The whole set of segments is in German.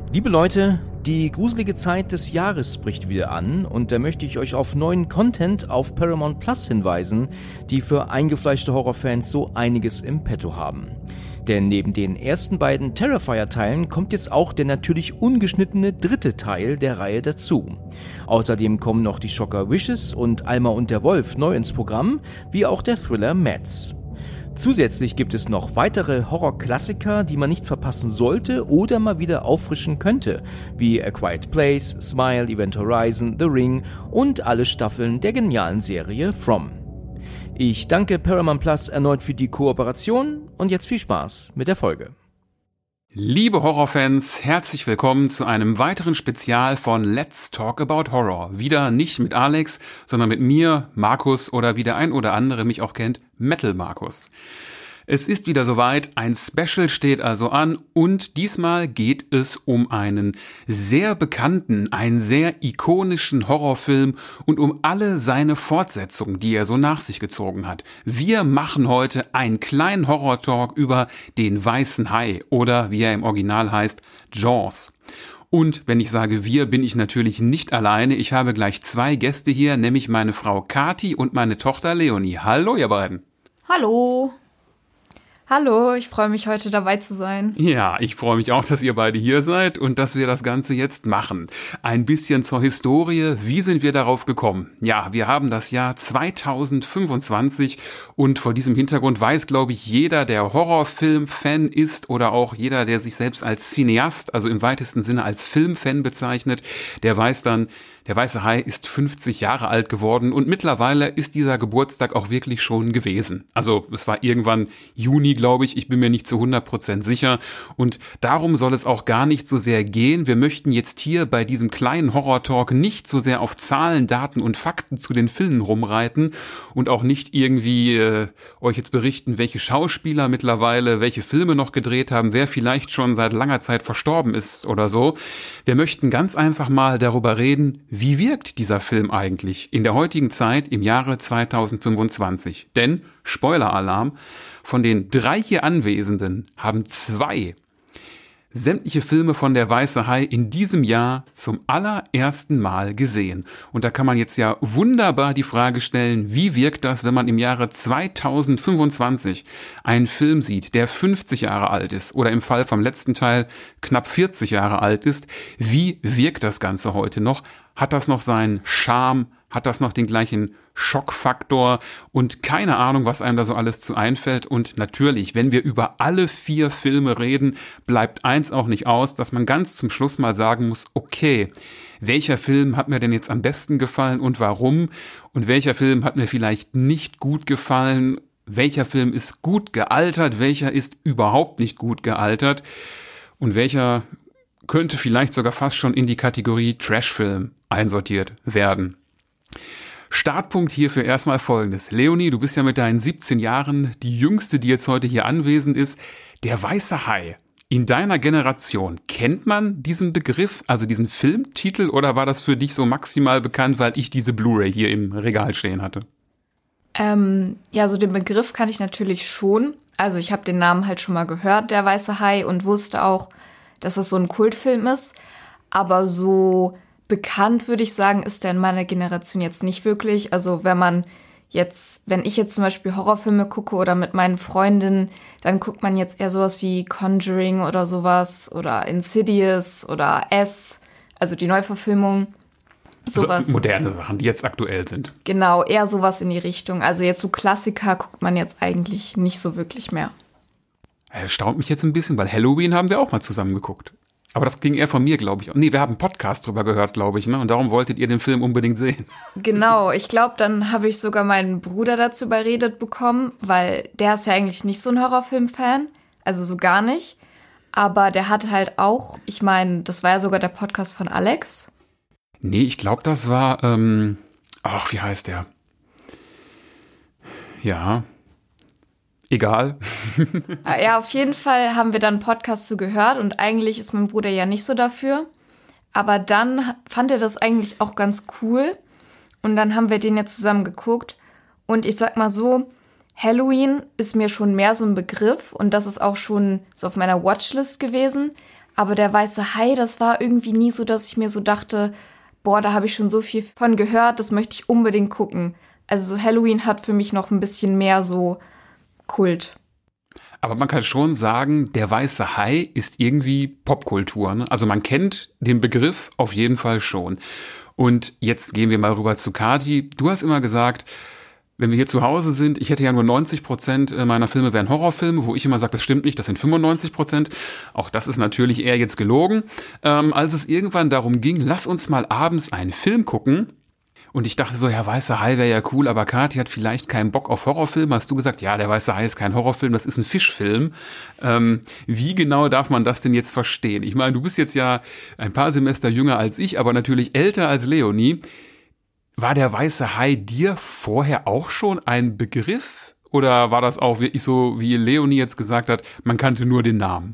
Liebe Leute, die gruselige Zeit des Jahres bricht wieder an und da möchte ich euch auf neuen Content auf Paramount Plus hinweisen, die für eingefleischte Horrorfans so einiges im Petto haben. Denn neben den ersten beiden Terrifier-Teilen kommt jetzt auch der natürlich ungeschnittene dritte Teil der Reihe dazu. Außerdem kommen noch die Schocker Wishes und Alma und der Wolf neu ins Programm, wie auch der Thriller Mads. Zusätzlich gibt es noch weitere Horror-Klassiker, die man nicht verpassen sollte oder mal wieder auffrischen könnte, wie A Quiet Place, Smile, Event Horizon, The Ring und alle Staffeln der genialen Serie From. Ich danke Paramount Plus erneut für die Kooperation und jetzt viel Spaß mit der Folge. Liebe Horrorfans, herzlich willkommen zu einem weiteren Spezial von Let's Talk About Horror. Wieder nicht mit Alex, sondern mit mir, Markus oder wie der ein oder andere mich auch kennt, Metal Markus. Es ist wieder soweit, ein Special steht also an und diesmal geht es um einen sehr bekannten, einen sehr ikonischen Horrorfilm und um alle seine Fortsetzungen, die er so nach sich gezogen hat. Wir machen heute einen kleinen Horror-Talk über den Weißen Hai oder wie er im Original heißt, Jaws. Und wenn ich sage wir, bin ich natürlich nicht alleine. Ich habe gleich zwei Gäste hier, nämlich meine Frau Kati und meine Tochter Leonie. Hallo ihr beiden. Hallo. Hallo, ich freue mich, heute dabei zu sein. Ja, ich freue mich auch, dass ihr beide hier seid und dass wir das Ganze jetzt machen. Ein bisschen zur Historie. Wie sind wir darauf gekommen? Ja, wir haben das Jahr 2025 und vor diesem Hintergrund weiß, glaube ich, jeder, der Horrorfilm-Fan ist oder auch jeder, der sich selbst als Cineast, also im weitesten Sinne als Filmfan bezeichnet, der weiß dann, der Weiße Hai ist 50 Jahre alt geworden und mittlerweile ist dieser Geburtstag auch wirklich schon gewesen. Also es war irgendwann Juni, glaube ich bin mir nicht zu 100% sicher und darum soll es auch gar nicht so sehr gehen. Wir möchten jetzt hier bei diesem kleinen Horror-Talk nicht so sehr auf Zahlen, Daten und Fakten zu den Filmen rumreiten und auch nicht irgendwie euch jetzt berichten, welche Schauspieler mittlerweile welche Filme noch gedreht haben, wer vielleicht schon seit langer Zeit verstorben ist oder so. Wir möchten ganz einfach mal darüber reden, wie wirkt dieser Film eigentlich in der heutigen Zeit im Jahre 2025? Denn, Spoiler-Alarm, von den 3 hier Anwesenden haben 2 sämtliche Filme von der Weiße Hai in diesem Jahr zum allerersten Mal gesehen. Und da kann man jetzt ja wunderbar die Frage stellen, wie wirkt das, wenn man im Jahre 2025 einen Film sieht, der 50 Jahre alt ist oder im Fall vom letzten Teil knapp 40 Jahre alt ist. Wie wirkt das Ganze heute noch? Hat das noch seinen Charme? Hat das noch den gleichen Schockfaktor? Und keine Ahnung, was einem da so alles zu einfällt. Und natürlich, wenn wir über alle 4 Filme reden, bleibt eins auch nicht aus, dass man ganz zum Schluss mal sagen muss, okay, welcher Film hat mir denn jetzt am besten gefallen und warum? Und welcher Film hat mir vielleicht nicht gut gefallen? Welcher Film ist gut gealtert? Welcher ist überhaupt nicht gut gealtert? Und welcher könnte vielleicht sogar fast schon in die Kategorie Trashfilm einsortiert werden? Startpunkt hierfür erstmal Folgendes. Leonie, du bist ja mit deinen 17 Jahren die Jüngste, die jetzt heute hier anwesend ist. Der Weiße Hai. In deiner Generation, kennt man diesen Begriff, also diesen Filmtitel, oder war das für dich so maximal bekannt, weil ich diese Blu-ray hier im Regal stehen hatte? Ja, so den Begriff kannte ich natürlich schon. Also ich habe den Namen halt schon mal gehört, der Weiße Hai, und wusste auch, dass es so ein Kultfilm ist. Aber so bekannt, würde ich sagen, ist der in meiner Generation jetzt nicht wirklich. Also wenn ich jetzt zum Beispiel Horrorfilme gucke oder mit meinen Freundinnen, dann guckt man jetzt eher sowas wie Conjuring oder sowas oder Insidious oder S, also die Neuverfilmung. Sowas. Also moderne Sachen, die jetzt aktuell sind. Genau, eher sowas in die Richtung. Also jetzt so Klassiker guckt man jetzt eigentlich nicht so wirklich mehr. Erstaunt mich jetzt ein bisschen, weil Halloween haben wir auch mal zusammen geguckt. Aber das ging eher von mir, glaube ich. Nee, wir haben einen Podcast drüber gehört, glaube ich, ne? Und darum wolltet ihr den Film unbedingt sehen. Genau, ich glaube, dann habe ich sogar meinen Bruder dazu überredet bekommen, weil der ist ja eigentlich nicht so ein Horrorfilm-Fan, also so gar nicht. Aber der hat halt auch, ich meine, das war ja sogar der Podcast von Alex. Nee, ich glaube, das war, wie heißt der? Ja, egal. Ja, auf jeden Fall haben wir dann einen Podcast zu gehört und eigentlich ist mein Bruder ja nicht so dafür. Aber dann fand er das eigentlich auch ganz cool und dann haben wir den ja zusammen geguckt. Und ich sag mal so, Halloween ist mir schon mehr so ein Begriff und das ist auch schon so auf meiner Watchlist gewesen. Aber der weiße Hai, das war irgendwie nie so, dass ich mir so dachte, boah, da habe ich schon so viel von gehört, das möchte ich unbedingt gucken. Also so Halloween hat für mich noch ein bisschen mehr so Kult. Aber man kann schon sagen, der weiße Hai ist irgendwie Popkultur. Ne? Also man kennt den Begriff auf jeden Fall schon. Und jetzt gehen wir mal rüber zu Kathi. Du hast immer gesagt, wenn wir hier zu Hause sind, ich hätte ja nur 90% meiner Filme wären Horrorfilme, wo ich immer sage, das stimmt nicht, das sind 95%. Auch das ist natürlich eher jetzt gelogen. Als es irgendwann darum ging, lass uns mal abends einen Film gucken. Und ich dachte so, ja, Weißer Hai wäre ja cool, aber Kathi hat vielleicht keinen Bock auf Horrorfilme. Hast du gesagt, ja, der Weiße Hai ist kein Horrorfilm, das ist ein Fischfilm. Wie genau darf man das denn jetzt verstehen? Ich meine, du bist jetzt ja ein paar Semester jünger als ich, aber natürlich älter als Leonie. War der Weiße Hai dir vorher auch schon ein Begriff? Oder war das auch wirklich so, wie Leonie jetzt gesagt hat, man kannte nur den Namen?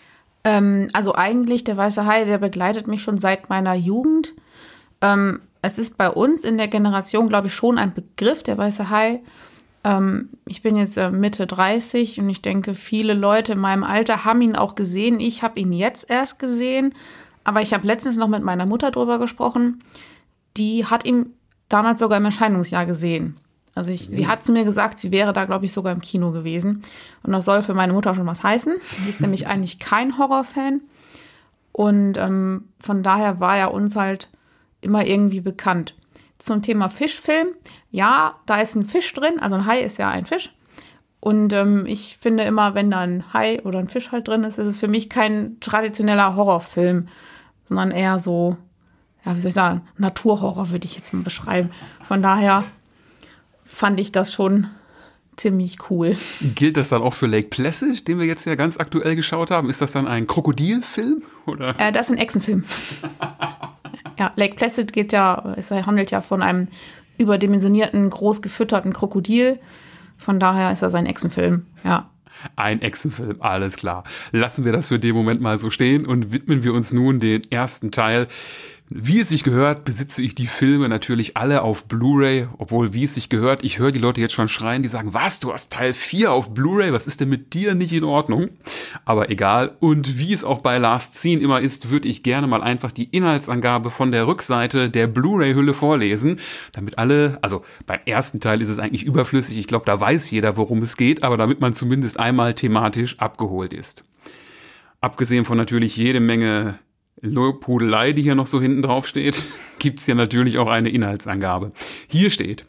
Also eigentlich, der Weiße Hai, der begleitet mich schon seit meiner Jugend. Es ist bei uns in der Generation, glaube ich, schon ein Begriff, der Weiße Hai. Ich bin jetzt Mitte 30 und ich denke, viele Leute in meinem Alter haben ihn auch gesehen. Ich habe ihn jetzt erst gesehen, aber ich habe letztens noch mit meiner Mutter drüber gesprochen. Die hat ihn damals sogar im Erscheinungsjahr gesehen. Also sie hat zu mir gesagt, sie wäre da, glaube ich, sogar im Kino gewesen. Und das soll für meine Mutter schon was heißen. Sie ist nämlich eigentlich kein Horrorfan. Und von daher war er uns halt immer irgendwie bekannt. Zum Thema Fischfilm, ja, da ist ein Fisch drin, also ein Hai ist ja ein Fisch. Und ich finde immer, wenn da ein Hai oder ein Fisch halt drin ist, ist es für mich kein traditioneller Horrorfilm, sondern eher so, ja, wie soll ich sagen, Naturhorror würde ich jetzt mal beschreiben. Von daher fand ich das schon ziemlich cool. Gilt das dann auch für Lake Placid, den wir jetzt ja ganz aktuell geschaut haben? Ist das dann ein Krokodilfilm? Oder? Das ist ein Echsenfilm. Ja, Lake Placid es handelt ja von einem überdimensionierten, groß gefütterten Krokodil. Von daher ist das ein Echsenfilm, ja. Ein Echsenfilm, alles klar. Lassen wir das für den Moment mal so stehen und widmen wir uns nun den ersten Teil. Wie es sich gehört, besitze ich die Filme natürlich alle auf Blu-ray, obwohl, wie es sich gehört, ich höre die Leute jetzt schon schreien, die sagen, was, du hast Teil 4 auf Blu-ray, was ist denn mit dir nicht in Ordnung? Aber egal, und wie es auch bei Last Scene immer ist, würde ich gerne mal einfach die Inhaltsangabe von der Rückseite der Blu-ray-Hülle vorlesen, damit alle, also beim ersten Teil ist es eigentlich überflüssig, ich glaube, da weiß jeder, worum es geht, aber damit man zumindest einmal thematisch abgeholt ist. Abgesehen von natürlich jede Menge Lobhudelei, die hier noch so hinten drauf steht, gibt es hier natürlich auch eine Inhaltsangabe. Hier steht: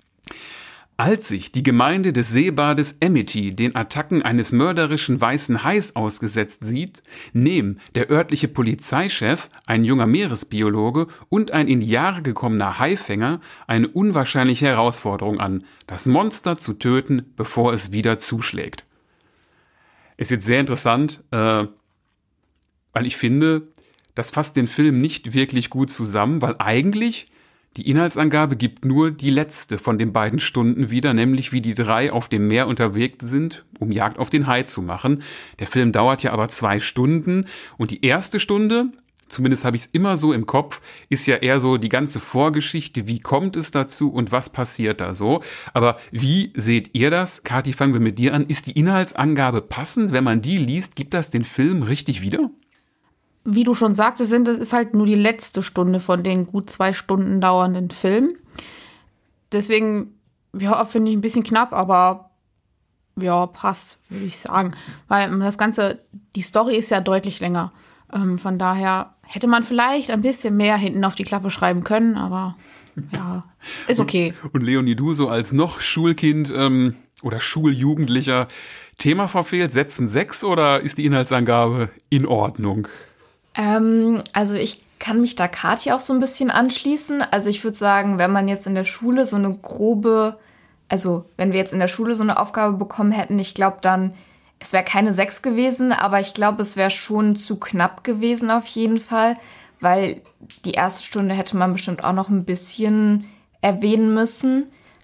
Als sich die Gemeinde des Seebades Amity den Attacken eines mörderischen weißen Hais ausgesetzt sieht, nehmen der örtliche Polizeichef, ein junger Meeresbiologe und ein in die Jahre gekommener Haifänger eine unwahrscheinliche Herausforderung an, das Monster zu töten, bevor es wieder zuschlägt. Ist jetzt sehr interessant, weil ich finde, das fasst den Film nicht wirklich gut zusammen, weil eigentlich die Inhaltsangabe gibt nur die letzte von den beiden Stunden wieder, nämlich wie die drei auf dem Meer unterwegs sind, um Jagd auf den Hai zu machen. Der Film dauert ja aber 2 Stunden und die erste Stunde, zumindest habe ich es immer so im Kopf, ist ja eher so die ganze Vorgeschichte, wie kommt es dazu und was passiert da so. Aber wie seht ihr das? Kathi, fangen wir mit dir an. Ist die Inhaltsangabe passend? Wenn man die liest, gibt das den Film richtig wieder? Wie du schon sagtest, es ist halt nur die letzte Stunde von den gut 2 Stunden dauernden Film. Deswegen, ja, finde ich ein bisschen knapp, aber ja, passt, würde ich sagen. Weil das Ganze, die Story ist ja deutlich länger. Von daher hätte man vielleicht ein bisschen mehr hinten auf die Klappe schreiben können, aber ja, ist okay. Und Leonie, du so als noch Schulkind oder Schuljugendlicher, Thema verfehlt, Sätzen 6 oder ist die Inhaltsangabe in Ordnung? Also ich kann mich da Kathi auch so ein bisschen anschließen. Also ich würde sagen, wenn man jetzt in der Schule so eine wenn wir jetzt in der Schule so eine Aufgabe bekommen hätten, ich glaube dann, es wäre keine 6 gewesen, aber ich glaube, es wäre schon zu knapp gewesen auf jeden Fall, weil die erste Stunde hätte man bestimmt auch noch ein bisschen erwähnen müssen.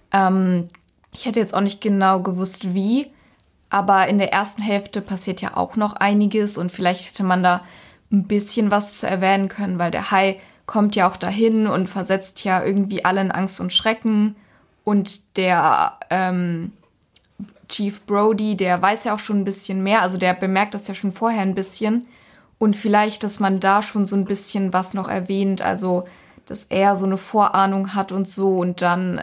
Ich hätte jetzt auch nicht genau gewusst, wie, aber in der ersten Hälfte passiert ja auch noch einiges und vielleicht hätte man da ein bisschen was zu erwähnen können, weil der Hai kommt ja auch dahin und versetzt ja irgendwie alle in Angst und Schrecken. Und der Chief Brody, der weiß ja auch schon ein bisschen mehr, also der bemerkt das ja schon vorher ein bisschen. Und vielleicht, dass man da schon so ein bisschen was noch erwähnt, also dass er so eine Vorahnung hat und so und dann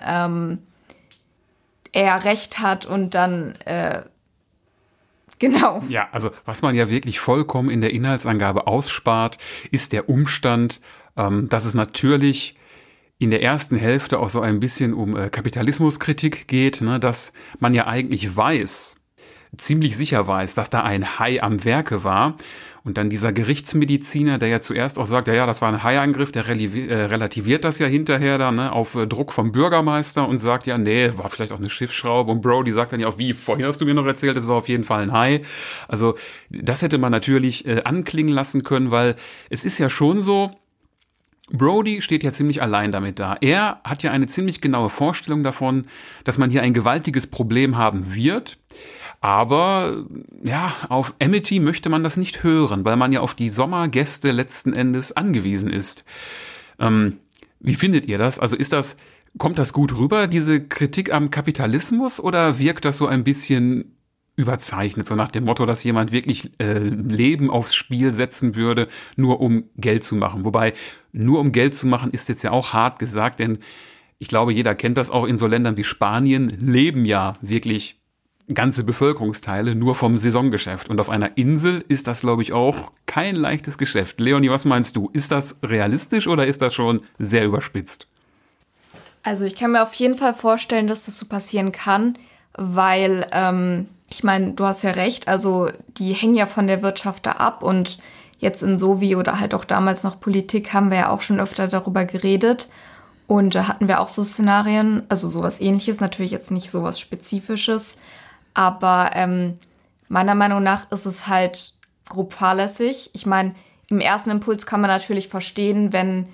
er Recht hat und dann genau. Ja, also was man ja wirklich vollkommen in der Inhaltsangabe ausspart, ist der Umstand, dass es natürlich in der ersten Hälfte auch so ein bisschen um Kapitalismuskritik geht, ne, dass man ja eigentlich weiß, ziemlich sicher weiß, dass da ein Hai am Werke war. Und dann dieser Gerichtsmediziner, der ja zuerst auch sagt, ja, das war ein Haiangriff, der relativiert das ja hinterher dann, ne, auf Druck vom Bürgermeister und sagt, ja, nee, war vielleicht auch eine Schiffsschraube. Und Brody sagt dann ja auch, wie, vorhin hast du mir noch erzählt, es war auf jeden Fall ein Hai. Also das hätte man natürlich anklingen lassen können, weil es ist ja schon so, Brody steht ja ziemlich allein damit da. Er hat ja eine ziemlich genaue Vorstellung davon, dass man hier ein gewaltiges Problem haben wird. Aber ja, auf Amity möchte man das nicht hören, weil man ja auf die Sommergäste letzten Endes angewiesen ist. Wie findet ihr das? Also kommt das gut rüber, diese Kritik am Kapitalismus, oder wirkt das so ein bisschen überzeichnet, so nach dem Motto, dass jemand wirklich Leben aufs Spiel setzen würde, nur um Geld zu machen? Wobei, nur um Geld zu machen ist jetzt ja auch hart gesagt, denn ich glaube, jeder kennt das auch in so Ländern wie Spanien, leben ja wirklich ganze Bevölkerungsteile nur vom Saisongeschäft. Und auf einer Insel ist das, glaube ich, auch kein leichtes Geschäft. Leonie, was meinst du? Ist das realistisch oder ist das schon sehr überspitzt? Also ich kann mir auf jeden Fall vorstellen, dass das so passieren kann, weil, ich meine, du hast ja recht, also die hängen ja von der Wirtschaft da ab und jetzt in Sovi oder halt auch damals noch Politik haben wir ja auch schon öfter darüber geredet und da hatten wir auch so Szenarien, also sowas Ähnliches, natürlich jetzt nicht sowas Spezifisches, aber meiner Meinung nach ist es halt grob fahrlässig. Ich meine, im ersten Impuls kann man natürlich verstehen, wenn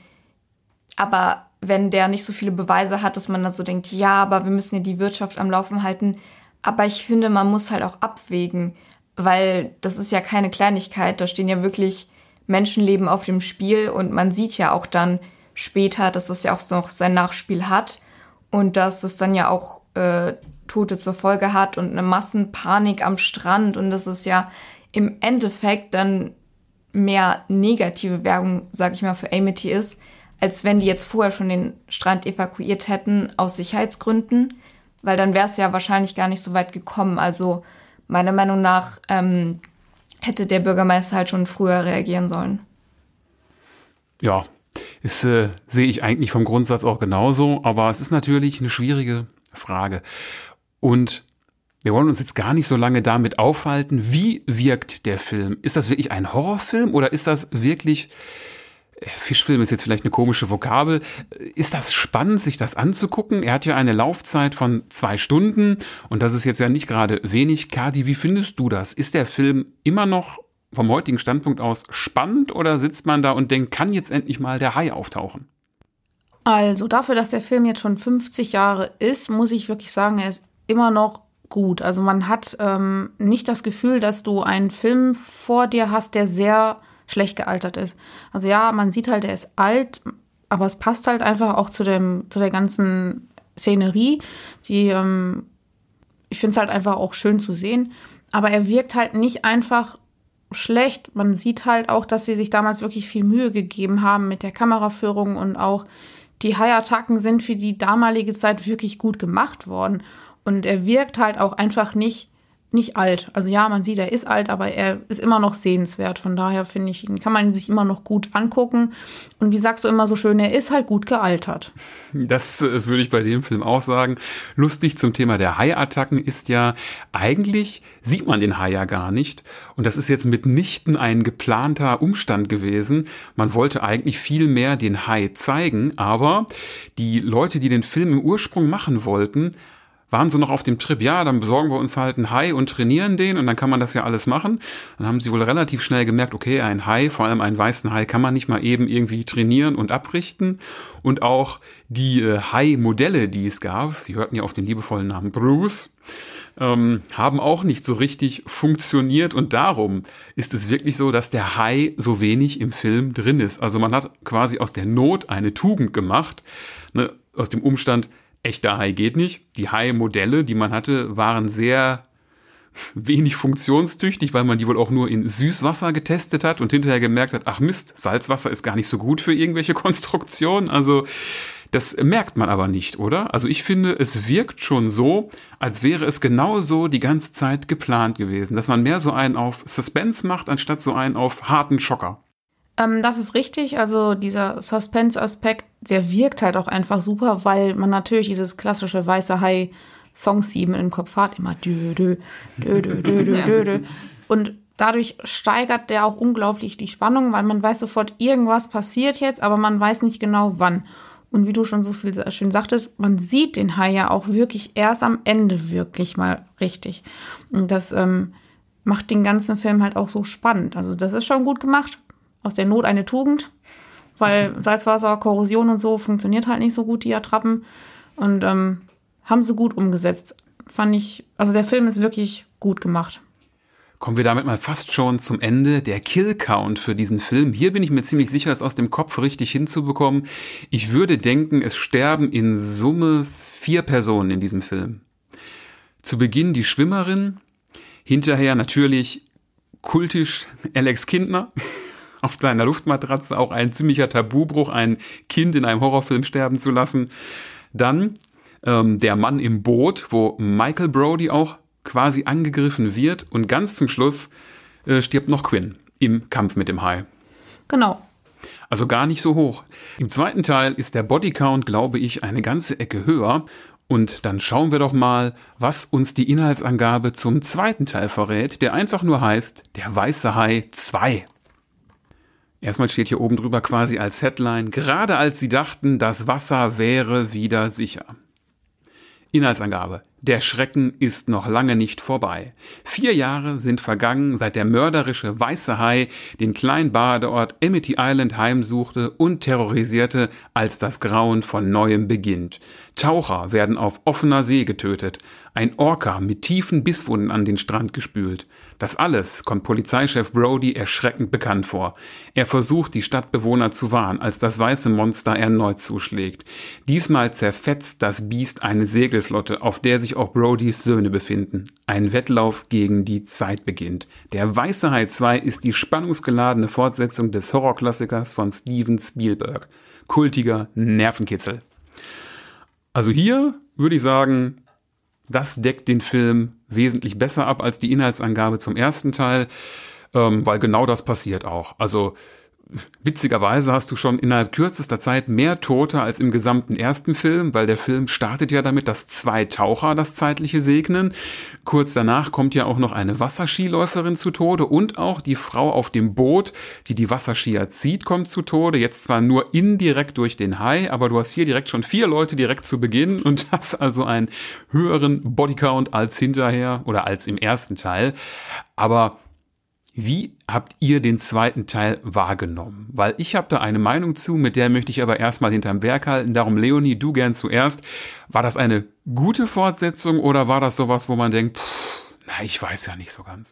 der nicht so viele Beweise hat, dass man dann so denkt, ja, aber wir müssen ja die Wirtschaft am Laufen halten. Aber ich finde, man muss halt auch abwägen, weil das ist ja keine Kleinigkeit. Da stehen ja wirklich Menschenleben auf dem Spiel und man sieht ja auch dann später, dass es ja auch noch sein Nachspiel hat und dass es dann ja auch Tote zur Folge hat und eine Massenpanik am Strand und das ist ja im Endeffekt dann mehr negative Werbung, sag ich mal, für Amity ist, als wenn die jetzt vorher schon den Strand evakuiert hätten aus Sicherheitsgründen, weil dann wäre es ja wahrscheinlich gar nicht so weit gekommen. Also meiner Meinung nach hätte der Bürgermeister halt schon früher reagieren sollen. Ja, das sehe ich eigentlich vom Grundsatz auch genauso, aber es ist natürlich eine schwierige Frage. Und wir wollen uns jetzt gar nicht so lange damit aufhalten, wie wirkt der Film? Ist das wirklich ein Horrorfilm oder ist das wirklich, Fischfilm ist jetzt vielleicht eine komische Vokabel, ist das spannend, sich das anzugucken? Er hat ja eine Laufzeit von 2 Stunden und das ist jetzt ja nicht gerade wenig. Kadi, wie findest du das? Ist der Film immer noch vom heutigen Standpunkt aus spannend oder sitzt man da und denkt, kann jetzt endlich mal der Hai auftauchen? Also dafür, dass der Film jetzt schon 50 Jahre ist, muss ich wirklich sagen, er ist immer noch gut. Also man hat nicht das Gefühl, dass du einen Film vor dir hast, der sehr schlecht gealtert ist. Also ja, man sieht halt, er ist alt, aber es passt halt einfach auch zu der ganzen Szenerie. Ich finde es halt einfach auch schön zu sehen. Aber er wirkt halt nicht einfach schlecht. Man sieht halt auch, dass sie sich damals wirklich viel Mühe gegeben haben mit der Kameraführung und auch die Hai-Attacken sind für die damalige Zeit wirklich gut gemacht worden. Und er wirkt halt auch einfach nicht alt. Also ja, man sieht, er ist alt, aber er ist immer noch sehenswert. Von daher finde ich, kann man ihn sich immer noch gut angucken. Und wie sagst du immer so schön, er ist halt gut gealtert. Das würde ich bei dem Film auch sagen. Lustig zum Thema der Hai-Attacken ist ja, eigentlich sieht man den Hai ja gar nicht. Und das ist jetzt mitnichten ein geplanter Umstand gewesen. Man wollte eigentlich viel mehr den Hai zeigen, aber die Leute, die den Film im Ursprung machen wollten, waren so noch auf dem Trip, ja, dann besorgen wir uns halt einen Hai und trainieren den und dann kann man das ja alles machen. Dann haben sie wohl relativ schnell gemerkt, okay, ein Hai, vor allem einen weißen Hai, kann man nicht mal eben irgendwie trainieren und abrichten. Und auch die Hai-Modelle, die es gab, sie hörten ja auf den liebevollen Namen Bruce, haben auch nicht so richtig funktioniert und darum ist es wirklich so, dass der Hai so wenig im Film drin ist. Also man hat quasi aus der Not eine Tugend gemacht, ne, aus dem Umstand, echter Hai geht nicht. Die Hai-Modelle, die man hatte, waren sehr wenig funktionstüchtig, weil man die wohl auch nur in Süßwasser getestet hat und hinterher gemerkt hat, ach Mist, Salzwasser ist gar nicht so gut für irgendwelche Konstruktionen. Also das merkt man aber nicht, oder? Also ich finde, es wirkt schon so, als wäre es genauso die ganze Zeit geplant gewesen, dass man mehr so einen auf Suspense macht, anstatt so einen auf harten Schocker. Das ist richtig. Also dieser Suspense-Aspekt, der wirkt halt auch einfach super, weil man natürlich dieses klassische weiße Hai Song-Theme im Kopf hat. Immer dö, dö, dö, dö, dö, dö, dö, dö. Und dadurch steigert der auch unglaublich die Spannung, weil man weiß sofort, irgendwas passiert jetzt, aber man weiß nicht genau wann. Und wie du schon so viel schön sagtest, man sieht den Hai ja auch wirklich erst am Ende wirklich mal richtig. Und das macht den ganzen Film halt auch so spannend. Also das ist schon gut gemacht. Aus der Not eine Tugend, weil Salzwasser, Korrosion und so funktioniert halt nicht so gut, die Attrappen. Und haben sie gut umgesetzt. Fand ich, also der Film ist wirklich gut gemacht. Kommen wir damit mal fast schon zum Ende. Der Kill-Count für diesen Film. Hier bin ich mir ziemlich sicher, es aus dem Kopf richtig hinzubekommen. Ich würde denken, es sterben in Summe 4 Personen in diesem Film. Zu Beginn die Schwimmerin, hinterher natürlich kultisch Alex Kintner auf seiner Luftmatratze, auch ein ziemlicher Tabubruch, ein Kind in einem Horrorfilm sterben zu lassen. Dann der Mann im Boot, wo Michael Brody auch quasi angegriffen wird. Und ganz zum Schluss stirbt noch Quinn im Kampf mit dem Hai. Genau. Also gar nicht so hoch. Im zweiten Teil ist der Bodycount, glaube ich, eine ganze Ecke höher. Und dann schauen wir doch mal, was uns die Inhaltsangabe zum zweiten Teil verrät, der einfach nur heißt, der weiße Hai 2. Erstmal steht hier oben drüber quasi als Headline, gerade als sie dachten, das Wasser wäre wieder sicher. Inhaltsangabe. Der Schrecken ist noch lange nicht vorbei. 4 Jahre sind vergangen, seit der mörderische weiße Hai den kleinen Badeort Amity Island heimsuchte und terrorisierte, als das Grauen von Neuem beginnt. Taucher werden auf offener See getötet. Ein Orca mit tiefen Bisswunden an den Strand gespült. Das alles kommt Polizeichef Brody erschreckend bekannt vor. Er versucht, die Stadtbewohner zu warnen, als das weiße Monster erneut zuschlägt. Diesmal zerfetzt das Biest eine Segelflotte, auf der sich auch Brodys Söhne befinden. Ein Wettlauf gegen die Zeit beginnt. Der weiße Hai 2 ist die spannungsgeladene Fortsetzung des Horrorklassikers von Steven Spielberg. Kultiger Nervenkitzel. Also hier würde ich sagen, das deckt den Film wesentlich besser ab als die Inhaltsangabe zum ersten Teil, weil genau das passiert auch. Also witzigerweise hast du schon innerhalb kürzester Zeit mehr Tote als im gesamten ersten Film, weil der Film startet ja damit, dass 2 Taucher das Zeitliche segnen. Kurz danach kommt ja auch noch eine Wasserskiläuferin zu Tode und auch die Frau auf dem Boot, die die Wasserskier zieht, kommt zu Tode. Jetzt zwar nur indirekt durch den Hai, aber du hast hier direkt schon 4 Leute direkt zu Beginn und hast also einen höheren Bodycount als hinterher oder als im ersten Teil. Aber wie habt ihr den zweiten Teil wahrgenommen? Weil ich habe da eine Meinung zu, mit der möchte ich aber erstmal hinterm Berg halten. Darum, Leonie, du gern zuerst. War das eine gute Fortsetzung oder war das sowas, wo man denkt, ich weiß ja nicht so ganz?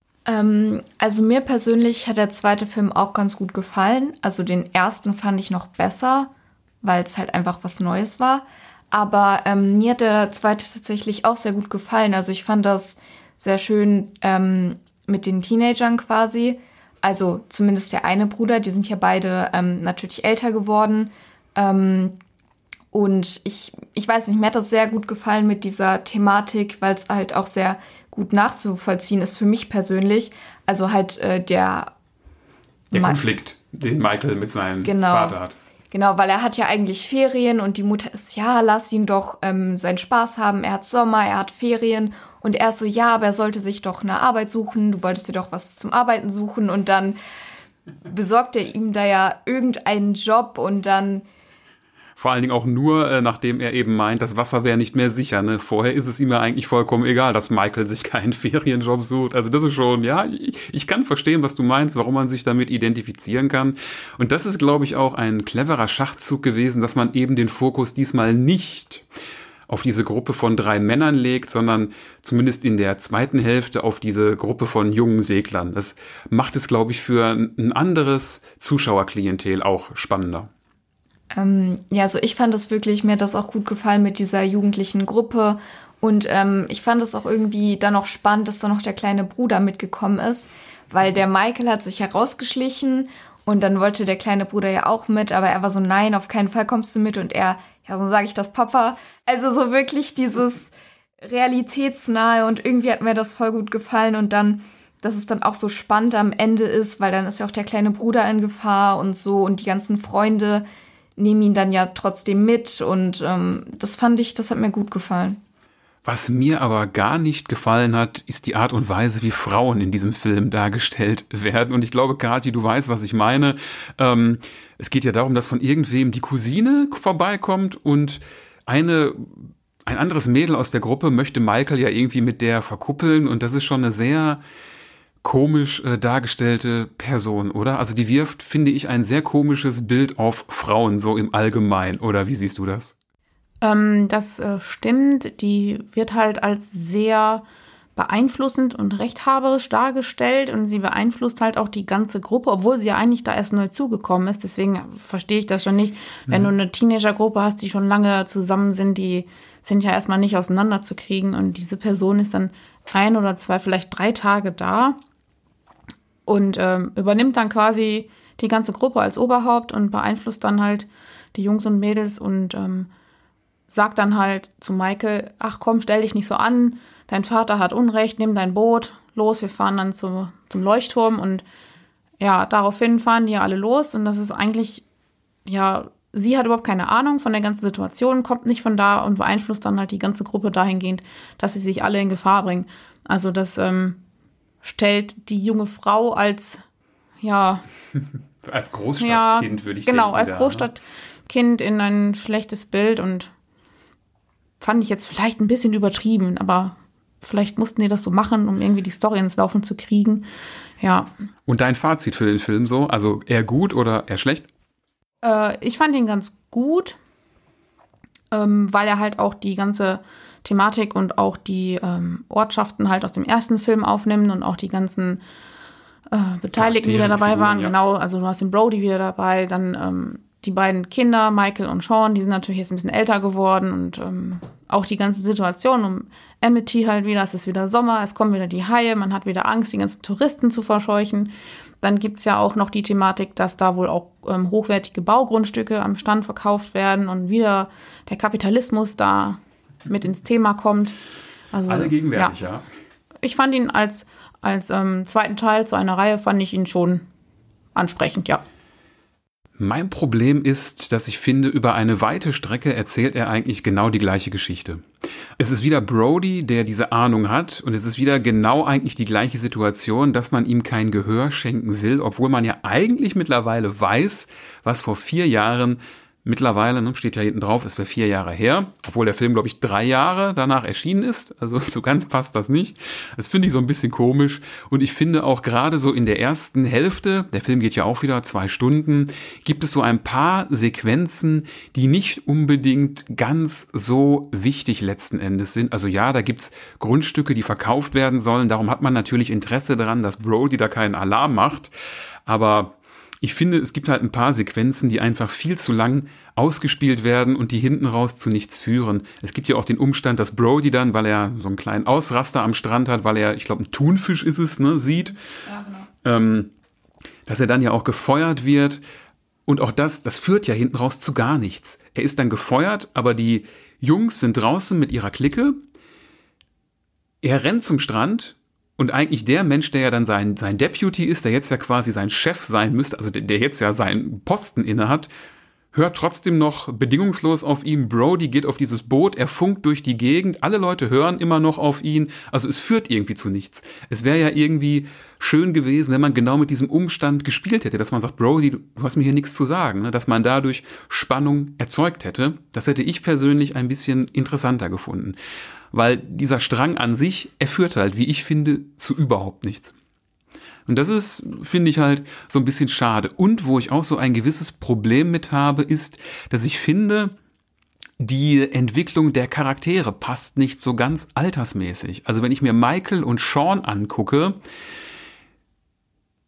Also mir persönlich hat der zweite Film auch ganz gut gefallen. Also den ersten fand ich noch besser, weil es halt einfach was Neues war. Aber mir hat der zweite tatsächlich auch sehr gut gefallen. Also ich fand das sehr schön mit den Teenagern quasi, also zumindest der eine Bruder, die sind ja beide natürlich älter geworden. Und ich weiß nicht, mir hat das sehr gut gefallen mit dieser Thematik, weil es halt auch sehr gut nachzuvollziehen ist für mich persönlich. Also halt der Konflikt, den Michael mit seinem Vater hat. Genau, weil er hat ja eigentlich Ferien und die Mutter ist, ja, lass ihn doch seinen Spaß haben. Er hat Sommer, er hat Ferien. Und er ist so, ja, aber er sollte sich doch eine Arbeit suchen. Du wolltest dir doch was zum Arbeiten suchen. Und dann besorgt er ihm da ja irgendeinen Job und dann... Vor allen Dingen auch nur, nachdem er eben meint, das Wasser wäre nicht mehr sicher. Ne? Vorher ist es ihm ja eigentlich vollkommen egal, dass Michael sich keinen Ferienjob sucht. Also das ist schon, ja, ich kann verstehen, was du meinst, warum man sich damit identifizieren kann. Und das ist, glaube ich, auch ein cleverer Schachzug gewesen, dass man eben den Fokus diesmal nicht auf diese Gruppe von 3 Männern legt, sondern zumindest in der zweiten Hälfte auf diese Gruppe von jungen Seglern. Das macht es, glaube ich, für ein anderes Zuschauerklientel auch spannender. Ja, also ich fand das wirklich, mir hat das auch gut gefallen mit dieser jugendlichen Gruppe Und ich fand es auch irgendwie dann noch spannend, dass da noch der kleine Bruder mitgekommen ist, weil der Michael hat sich herausgeschlichen und dann wollte der kleine Bruder ja auch mit, aber er war so, nein, auf keinen Fall kommst du mit und er, ja, so sage ich das Papa. Also so wirklich dieses realitätsnahe und irgendwie hat mir das voll gut gefallen und dann, dass es dann auch so spannend am Ende ist, weil dann ist ja auch der kleine Bruder in Gefahr und so und die ganzen Freunde nehmen ihn dann ja trotzdem mit und das hat mir gut gefallen. Was mir aber gar nicht gefallen hat, ist die Art und Weise, wie Frauen in diesem Film dargestellt werden. Und ich glaube, Kathi, du weißt, was ich meine. Es geht ja darum, dass von irgendwem die Cousine vorbeikommt und ein anderes Mädel aus der Gruppe möchte Michael ja irgendwie mit der verkuppeln. Und das ist schon eine sehr komisch dargestellte Person, oder? Also die wirft, finde ich, ein sehr komisches Bild auf Frauen, so im Allgemeinen. Oder wie siehst du das? Das stimmt. Die wird halt als sehr beeinflussend und rechthaberisch dargestellt und sie beeinflusst halt auch die ganze Gruppe, obwohl sie ja eigentlich da erst neu zugekommen ist. Deswegen verstehe ich das schon nicht. Wenn du eine Teenagergruppe hast, die schon lange zusammen sind, die sind ja erstmal nicht auseinanderzukriegen und diese Person ist dann 1 oder 2, vielleicht 3 Tage da und übernimmt dann quasi die ganze Gruppe als Oberhaupt und beeinflusst dann halt die Jungs und Mädels und sagt dann halt zu Michael, ach komm, stell dich nicht so an, dein Vater hat Unrecht, nimm dein Boot, los, wir fahren dann zum Leuchtturm und ja, daraufhin fahren die ja alle los und das ist eigentlich, ja, sie hat überhaupt keine Ahnung von der ganzen Situation, kommt nicht von da und beeinflusst dann halt die ganze Gruppe dahingehend, dass sie sich alle in Gefahr bringen. Also das stellt die junge Frau als, ja... als Großstadtkind, würde ich denken. Genau, als Großstadtkind in ein schlechtes Bild und fand ich jetzt vielleicht ein bisschen übertrieben, aber vielleicht mussten die das so machen, um irgendwie die Story ins Laufen zu kriegen. Ja. Und dein Fazit für den Film so? Also eher gut oder eher schlecht? Ich fand ihn ganz gut, weil er halt auch die ganze Thematik und auch die Ortschaften halt aus dem ersten Film aufnimmt und auch die ganzen Beteiligten, die da dabei Figuren, waren. Ja. Genau, also du hast den Brody wieder dabei, dann die beiden Kinder, Michael und Sean, die sind natürlich jetzt ein bisschen älter geworden und auch die ganze Situation um Amity halt wieder, es ist wieder Sommer, es kommen wieder die Haie, man hat wieder Angst, die ganzen Touristen zu verscheuchen. Dann gibt es ja auch noch die Thematik, dass da wohl auch hochwertige Baugrundstücke am Stand verkauft werden und wieder der Kapitalismus da mit ins Thema kommt. Also, alle gegenwärtig, ja. Ich fand ihn als zweiten Teil zu einer Reihe, fand ich ihn schon ansprechend, ja. Mein Problem ist, dass ich finde, über eine weite Strecke erzählt er eigentlich genau die gleiche Geschichte. Es ist wieder Brody, der diese Ahnung hat und es ist wieder genau eigentlich die gleiche Situation, dass man ihm kein Gehör schenken will, obwohl man ja eigentlich mittlerweile weiß, was vor 4 Jahren mittlerweile, steht ja hinten drauf, es wäre 4 Jahre her, obwohl der Film, glaube ich, 3 Jahre danach erschienen ist. Also so ganz passt das nicht. Das finde ich so ein bisschen komisch. Und ich finde auch gerade so in der ersten Hälfte, der Film geht ja auch wieder 2 Stunden, gibt es so ein paar Sequenzen, die nicht unbedingt ganz so wichtig letzten Endes sind. Also ja, da gibt's Grundstücke, die verkauft werden sollen. Darum hat man natürlich Interesse daran, dass Brody da keinen Alarm macht. Aber ich finde, es gibt halt ein paar Sequenzen, die einfach viel zu lang ausgespielt werden und die hinten raus zu nichts führen. Es gibt ja auch den Umstand, dass Brody dann, weil er so einen kleinen Ausraster am Strand hat, weil er, ich glaube, ein Thunfisch ist es, sieht, Ja, genau. Dass er dann ja auch gefeuert wird. Und auch das führt ja hinten raus zu gar nichts. Er ist dann gefeuert, aber die Jungs sind draußen mit ihrer Clique. Er rennt zum Strand. Und eigentlich der Mensch, der ja dann sein Deputy ist, der jetzt ja quasi sein Chef sein müsste, also der jetzt ja seinen Posten innehat, hört trotzdem noch bedingungslos auf ihn. Brody geht auf dieses Boot, er funkt durch die Gegend, alle Leute hören immer noch auf ihn. Also es führt irgendwie zu nichts. Es wäre ja irgendwie schön gewesen, wenn man genau mit diesem Umstand gespielt hätte, dass man sagt, Brody, du hast mir hier nichts zu sagen, dass man dadurch Spannung erzeugt hätte. Das hätte ich persönlich ein bisschen interessanter gefunden. Weil dieser Strang an sich, er führt halt, wie ich finde, zu überhaupt nichts. Und das ist, finde ich halt, so ein bisschen schade. Und wo ich auch so ein gewisses Problem mit habe, ist, dass ich finde, die Entwicklung der Charaktere passt nicht so ganz altersmäßig. Also wenn ich mir Michael und Sean angucke,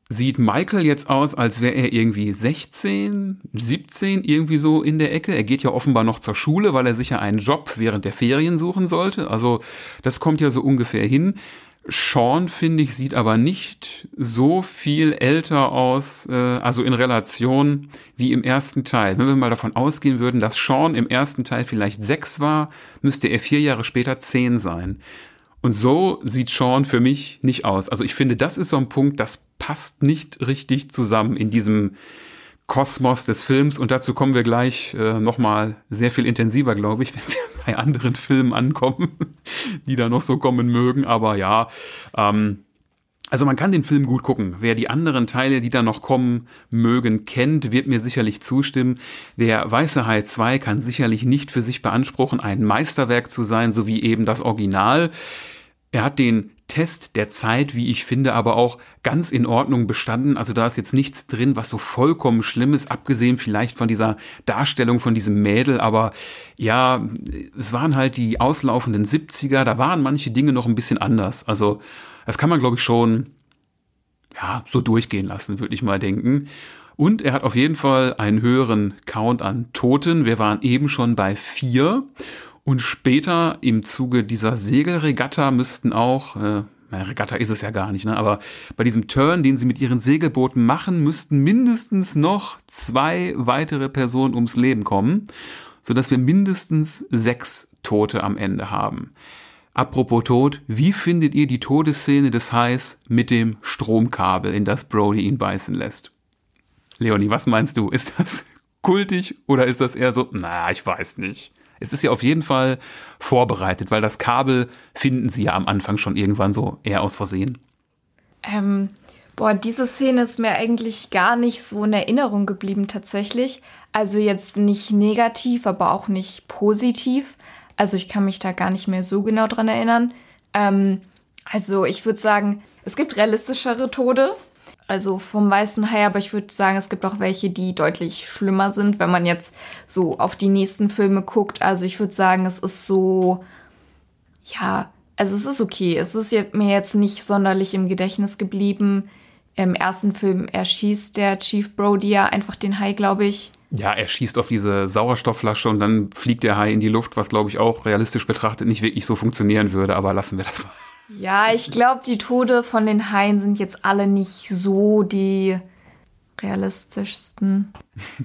sieht Michael jetzt aus, als wäre er irgendwie 16, 17, irgendwie so in der Ecke. Er geht ja offenbar noch zur Schule, weil er sich ja einen Job während der Ferien suchen sollte. Also das kommt ja so ungefähr hin. Sean, finde ich, sieht aber nicht so viel älter aus, also in Relation wie im ersten Teil. Wenn wir mal davon ausgehen würden, dass Sean im ersten Teil vielleicht 6 war, müsste er 4 Jahre später 10 sein. Und so sieht Sean für mich nicht aus. Also ich finde, das ist so ein Punkt, das passt nicht richtig zusammen in diesem Kosmos des Films. Und dazu kommen wir gleich nochmal sehr viel intensiver, glaube ich, wenn wir bei anderen Filmen ankommen, die da noch so kommen mögen. Aber ja, also man kann den Film gut gucken. Wer die anderen Teile, die da noch kommen mögen, kennt, wird mir sicherlich zustimmen. Der Weiße Hai 2 kann sicherlich nicht für sich beanspruchen, ein Meisterwerk zu sein, so wie eben das Original. Er hat den Test der Zeit, wie ich finde, aber auch ganz in Ordnung bestanden. Also da ist jetzt nichts drin, was so vollkommen schlimm ist, abgesehen vielleicht von dieser Darstellung von diesem Mädel. Aber ja, es waren halt die auslaufenden 70er, da waren manche Dinge noch ein bisschen anders. Also das kann man, glaube ich, schon so durchgehen lassen, würde ich mal denken. Und er hat auf jeden Fall einen höheren Count an Toten. Wir waren eben schon bei 4. Und später im Zuge dieser Segelregatta müssten auch, Regatta ist es ja gar nicht, ne? Aber bei diesem Turn, den sie mit ihren Segelbooten machen, müssten mindestens noch 2 weitere Personen ums Leben kommen, sodass wir mindestens 6 Tote am Ende haben. Apropos Tod, wie findet ihr die Todesszene des Hais mit dem Stromkabel, in das Brody ihn beißen lässt? Leonie, was meinst du? Ist das kultig oder ist das eher so, ich weiß nicht. Es ist ja auf jeden Fall vorbereitet, weil das Kabel finden sie ja am Anfang schon irgendwann so eher aus Versehen. Diese Szene ist mir eigentlich gar nicht so in Erinnerung geblieben tatsächlich. Also jetzt nicht negativ, aber auch nicht positiv. Also ich kann mich da gar nicht mehr so genau dran erinnern. Also ich würde sagen, es gibt realistischere Tode. Also vom Weißen Hai, aber ich würde sagen, es gibt auch welche, die deutlich schlimmer sind, wenn man jetzt so auf die nächsten Filme guckt. Also ich würde sagen, es ist so, also es ist okay. Es ist mir jetzt nicht sonderlich im Gedächtnis geblieben. Im ersten Film erschießt der Chief Brody ja einfach den Hai, glaube ich. Ja, er schießt auf diese Sauerstoffflasche und dann fliegt der Hai in die Luft, was, glaube ich, auch realistisch betrachtet nicht wirklich so funktionieren würde. Aber lassen wir das mal. Ja, ich glaube, die Tode von den Haien sind jetzt alle nicht so die realistischsten.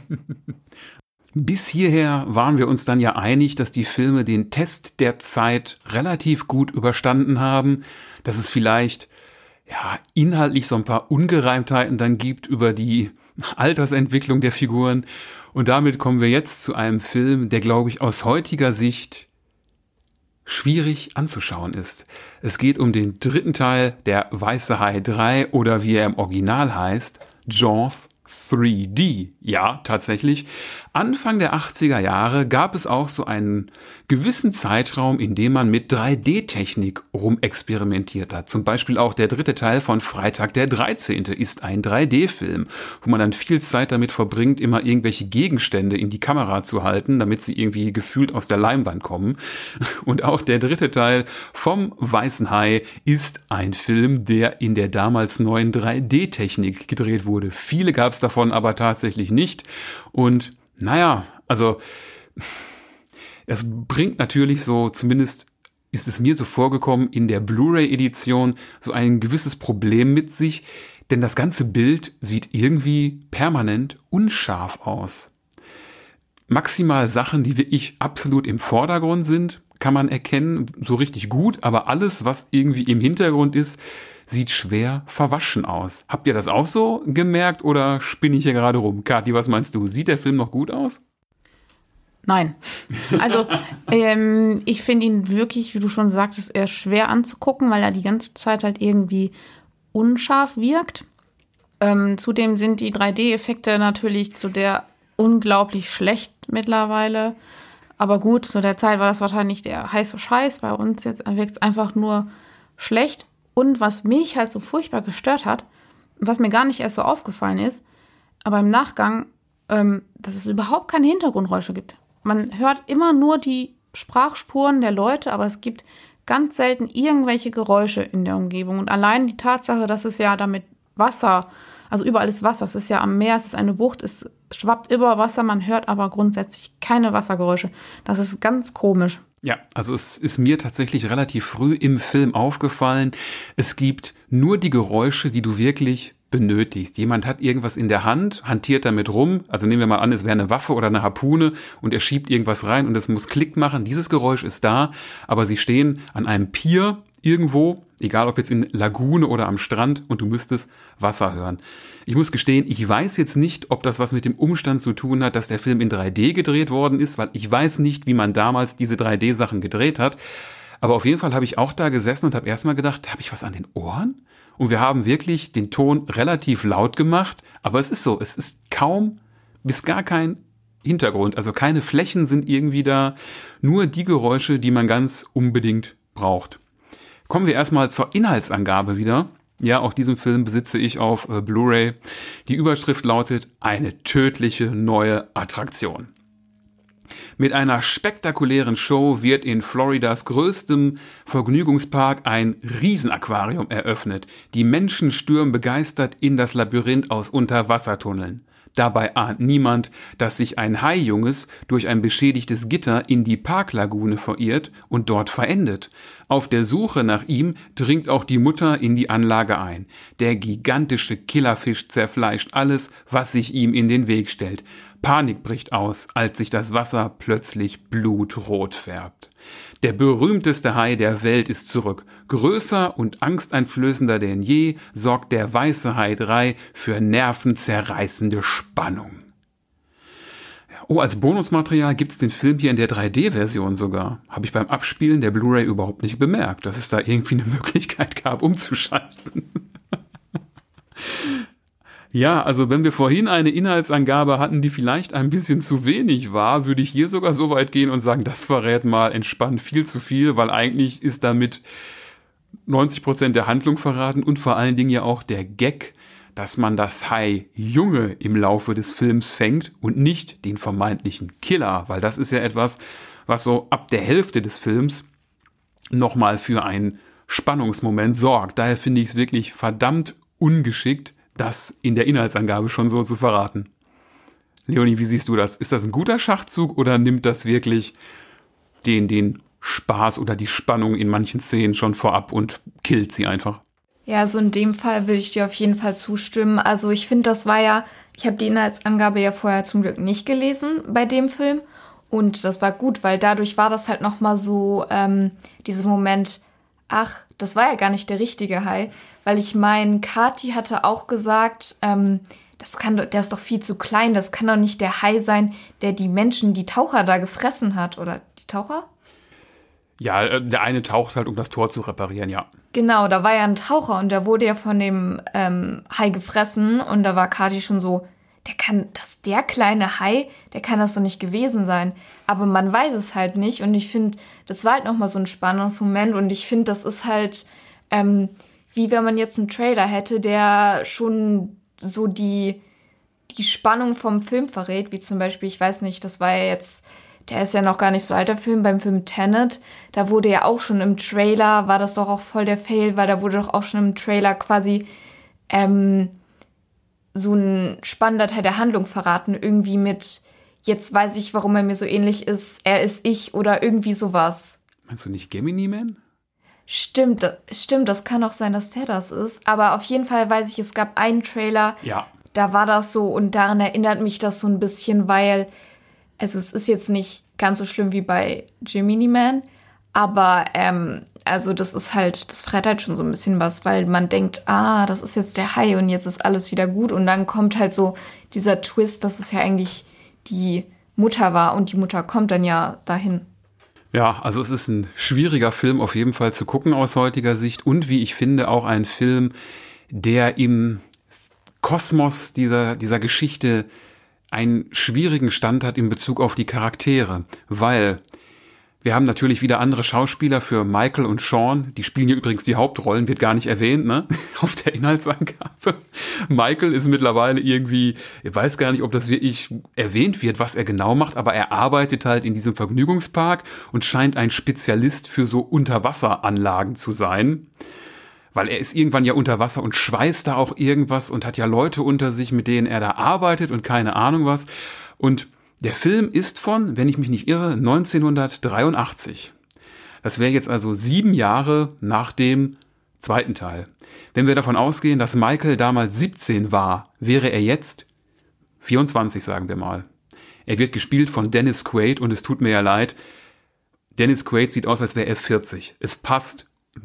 Bis hierher waren wir uns dann ja einig, dass die Filme den Test der Zeit relativ gut überstanden haben, dass es vielleicht inhaltlich so ein paar Ungereimtheiten dann gibt über die Altersentwicklung der Figuren. Und damit kommen wir jetzt zu einem Film, der, glaube ich, aus heutiger Sicht schwierig anzuschauen ist. Es geht um den 3. Teil der Weiße Hai 3 oder wie er im Original heißt, Jaws 3D. Ja, tatsächlich. Anfang der 80er Jahre gab es auch so einen gewissen Zeitraum, in dem man mit 3D-Technik rumexperimentiert hat. Zum Beispiel auch der 3. Teil von Freitag der 13. ist ein 3D-Film, wo man dann viel Zeit damit verbringt, immer irgendwelche Gegenstände in die Kamera zu halten, damit sie irgendwie gefühlt aus der Leinwand kommen. Und auch der 3. Teil vom Weißen Hai ist ein Film, der in der damals neuen 3D-Technik gedreht wurde. Viele gab es davon aber tatsächlich nicht. Und also das bringt natürlich so, zumindest ist es mir so vorgekommen, in der Blu-ray-Edition so ein gewisses Problem mit sich, denn das ganze Bild sieht irgendwie permanent unscharf aus. Maximal Sachen, die wirklich absolut im Vordergrund sind, kann man erkennen, so richtig gut, aber alles, was irgendwie im Hintergrund ist, sieht schwer verwaschen aus. Habt ihr das auch so gemerkt oder spinne ich hier gerade rum? Kathi, was meinst du? Sieht der Film noch gut aus? Nein. Also ich finde ihn wirklich, wie du schon sagtest, eher schwer anzugucken, weil er die ganze Zeit halt irgendwie unscharf wirkt. Zudem sind die 3D-Effekte natürlich zu der unglaublich schlecht mittlerweile. Aber gut, zu der Zeit war das wahrscheinlich der heiße Scheiß. Bei uns jetzt wirkt es einfach nur schlecht. Und was mich halt so furchtbar gestört hat, was mir gar nicht erst so aufgefallen ist, aber im Nachgang, dass es überhaupt keine Hintergrundgeräusche gibt. Man hört immer nur die Sprachspuren der Leute, aber es gibt ganz selten irgendwelche Geräusche in der Umgebung. Und allein die Tatsache, dass es ja damit Wasser Also überall ist Wasser. Es ist ja am Meer, es ist eine Bucht, es schwappt über Wasser, man hört aber grundsätzlich keine Wassergeräusche. Das ist ganz komisch. Ja, also es ist mir tatsächlich relativ früh im Film aufgefallen, es gibt nur die Geräusche, die du wirklich benötigst. Jemand hat irgendwas in der Hand, hantiert damit rum, also nehmen wir mal an, es wäre eine Waffe oder eine Harpune und er schiebt irgendwas rein und es muss Klick machen. Dieses Geräusch ist da, aber sie stehen an einem Pier irgendwo, egal ob jetzt in Lagune oder am Strand, und du müsstest Wasser hören. Ich muss gestehen, ich weiß jetzt nicht, ob das was mit dem Umstand zu tun hat, dass der Film in 3D gedreht worden ist, weil ich weiß nicht, wie man damals diese 3D-Sachen gedreht hat. Aber auf jeden Fall habe ich auch da gesessen und habe erstmal gedacht, habe ich was an den Ohren? Und wir haben wirklich den Ton relativ laut gemacht, aber es ist so, es ist kaum bis gar kein Hintergrund, also keine Flächen sind irgendwie da, nur die Geräusche, die man ganz unbedingt braucht. Kommen wir erstmal zur Inhaltsangabe wieder. Ja, auch diesen Film besitze ich auf Blu-ray. Die Überschrift lautet: Eine tödliche neue Attraktion. Mit einer spektakulären Show wird in Floridas größtem Vergnügungspark ein Riesenaquarium eröffnet. Die Menschen stürmen begeistert in das Labyrinth aus Unterwassertunneln. Dabei ahnt niemand, dass sich ein Haijunges durch ein beschädigtes Gitter in die Parklagune verirrt und dort verendet. Auf der Suche nach ihm dringt auch die Mutter in die Anlage ein. Der gigantische Killerfisch zerfleischt alles, was sich ihm in den Weg stellt. Panik bricht aus, als sich das Wasser plötzlich blutrot färbt. Der berühmteste Hai der Welt ist zurück. Größer und angsteinflößender denn je sorgt der weiße Hai 3 für nervenzerreißende Spannung. Oh, als Bonusmaterial gibt's den Film hier in der 3D-Version sogar. Habe ich beim Abspielen der Blu-ray überhaupt nicht bemerkt, dass es da irgendwie eine Möglichkeit gab, umzuschalten. Ja, also wenn wir vorhin eine Inhaltsangabe hatten, die vielleicht ein bisschen zu wenig war, würde ich hier sogar so weit gehen und sagen, das verrät mal entspannt viel zu viel, weil eigentlich ist damit 90% der Handlung verraten und vor allen Dingen ja auch der Gag, dass man das Hai-Junge im Laufe des Films fängt und nicht den vermeintlichen Killer, weil das ist ja etwas, was so ab der Hälfte des Films nochmal für einen Spannungsmoment sorgt. Daher finde ich es wirklich verdammt ungeschickt, das in der Inhaltsangabe schon so zu verraten. Leonie, wie siehst du das? Ist das ein guter Schachzug oder nimmt das wirklich den Spaß oder die Spannung in manchen Szenen schon vorab und killt sie einfach? Ja, so in dem Fall würde ich dir auf jeden Fall zustimmen. Also ich finde, das war ja, ich habe die Inhaltsangabe ja vorher zum Glück nicht gelesen bei dem Film. Und das war gut, weil dadurch war das halt nochmal so dieser Moment, ach, das war ja gar nicht der richtige Hai. Weil ich meine, Kathi hatte auch gesagt, der ist doch viel zu klein, das kann doch nicht der Hai sein, der die Menschen, die Taucher da gefressen hat. Oder die Taucher? Ja, der eine taucht halt, um das Tor zu reparieren, ja. Genau, da war ja ein Taucher und der wurde ja von dem Hai gefressen und da war Kathi schon so, der kleine Hai, der kann das doch nicht gewesen sein. Aber man weiß es halt nicht und ich finde, das war halt nochmal so ein Spannungsmoment und ich finde, das ist halt wie wenn man jetzt einen Trailer hätte, der schon so die Spannung vom Film verrät, wie zum Beispiel, ich weiß nicht, das war ja jetzt, der ist ja noch gar nicht so alt, der Film, beim Film Tenet, da wurde ja auch schon im Trailer, war das doch auch voll der Fail, weil da wurde doch auch schon im Trailer quasi so ein spannender Teil der Handlung verraten, irgendwie mit, jetzt weiß ich, warum er mir so ähnlich ist, er ist ich oder irgendwie sowas. Meinst du nicht Gemini Man? Stimmt, das kann auch sein, dass der das ist. Aber auf jeden Fall weiß ich, es gab einen Trailer, ja. Da war das so und daran erinnert mich das so ein bisschen, weil, also es ist jetzt nicht ganz so schlimm wie bei Gemini Man, aber also das ist halt, das verrät halt schon so ein bisschen was, weil man denkt, das ist jetzt der Hai und jetzt ist alles wieder gut und dann kommt halt so dieser Twist, dass es ja eigentlich die Mutter war und die Mutter kommt dann ja dahin. Ja, also es ist ein schwieriger Film auf jeden Fall zu gucken aus heutiger Sicht und wie ich finde auch ein Film, der im Kosmos dieser Geschichte einen schwierigen Stand hat in Bezug auf die Charaktere, weil wir haben natürlich wieder andere Schauspieler für Michael und Sean, die spielen hier übrigens die Hauptrollen, wird gar nicht erwähnt, ne, auf der Inhaltsangabe. Michael ist mittlerweile irgendwie, ich weiß gar nicht, ob das wirklich erwähnt wird, was er genau macht, aber er arbeitet halt in diesem Vergnügungspark und scheint ein Spezialist für so Unterwasseranlagen zu sein. weil er ist irgendwann ja unter Wasser und schweißt da auch irgendwas und hat ja Leute unter sich, mit denen er da arbeitet und keine Ahnung was. Und der Film ist von, wenn ich mich nicht irre, 1983. Das wäre jetzt also 7 Jahre nach dem zweiten Teil. Wenn wir davon ausgehen, dass Michael damals 17 war, wäre er jetzt 24, sagen wir mal. Er wird gespielt von Dennis Quaid und es tut mir ja leid, Dennis Quaid sieht aus, als wäre er 40. Es passt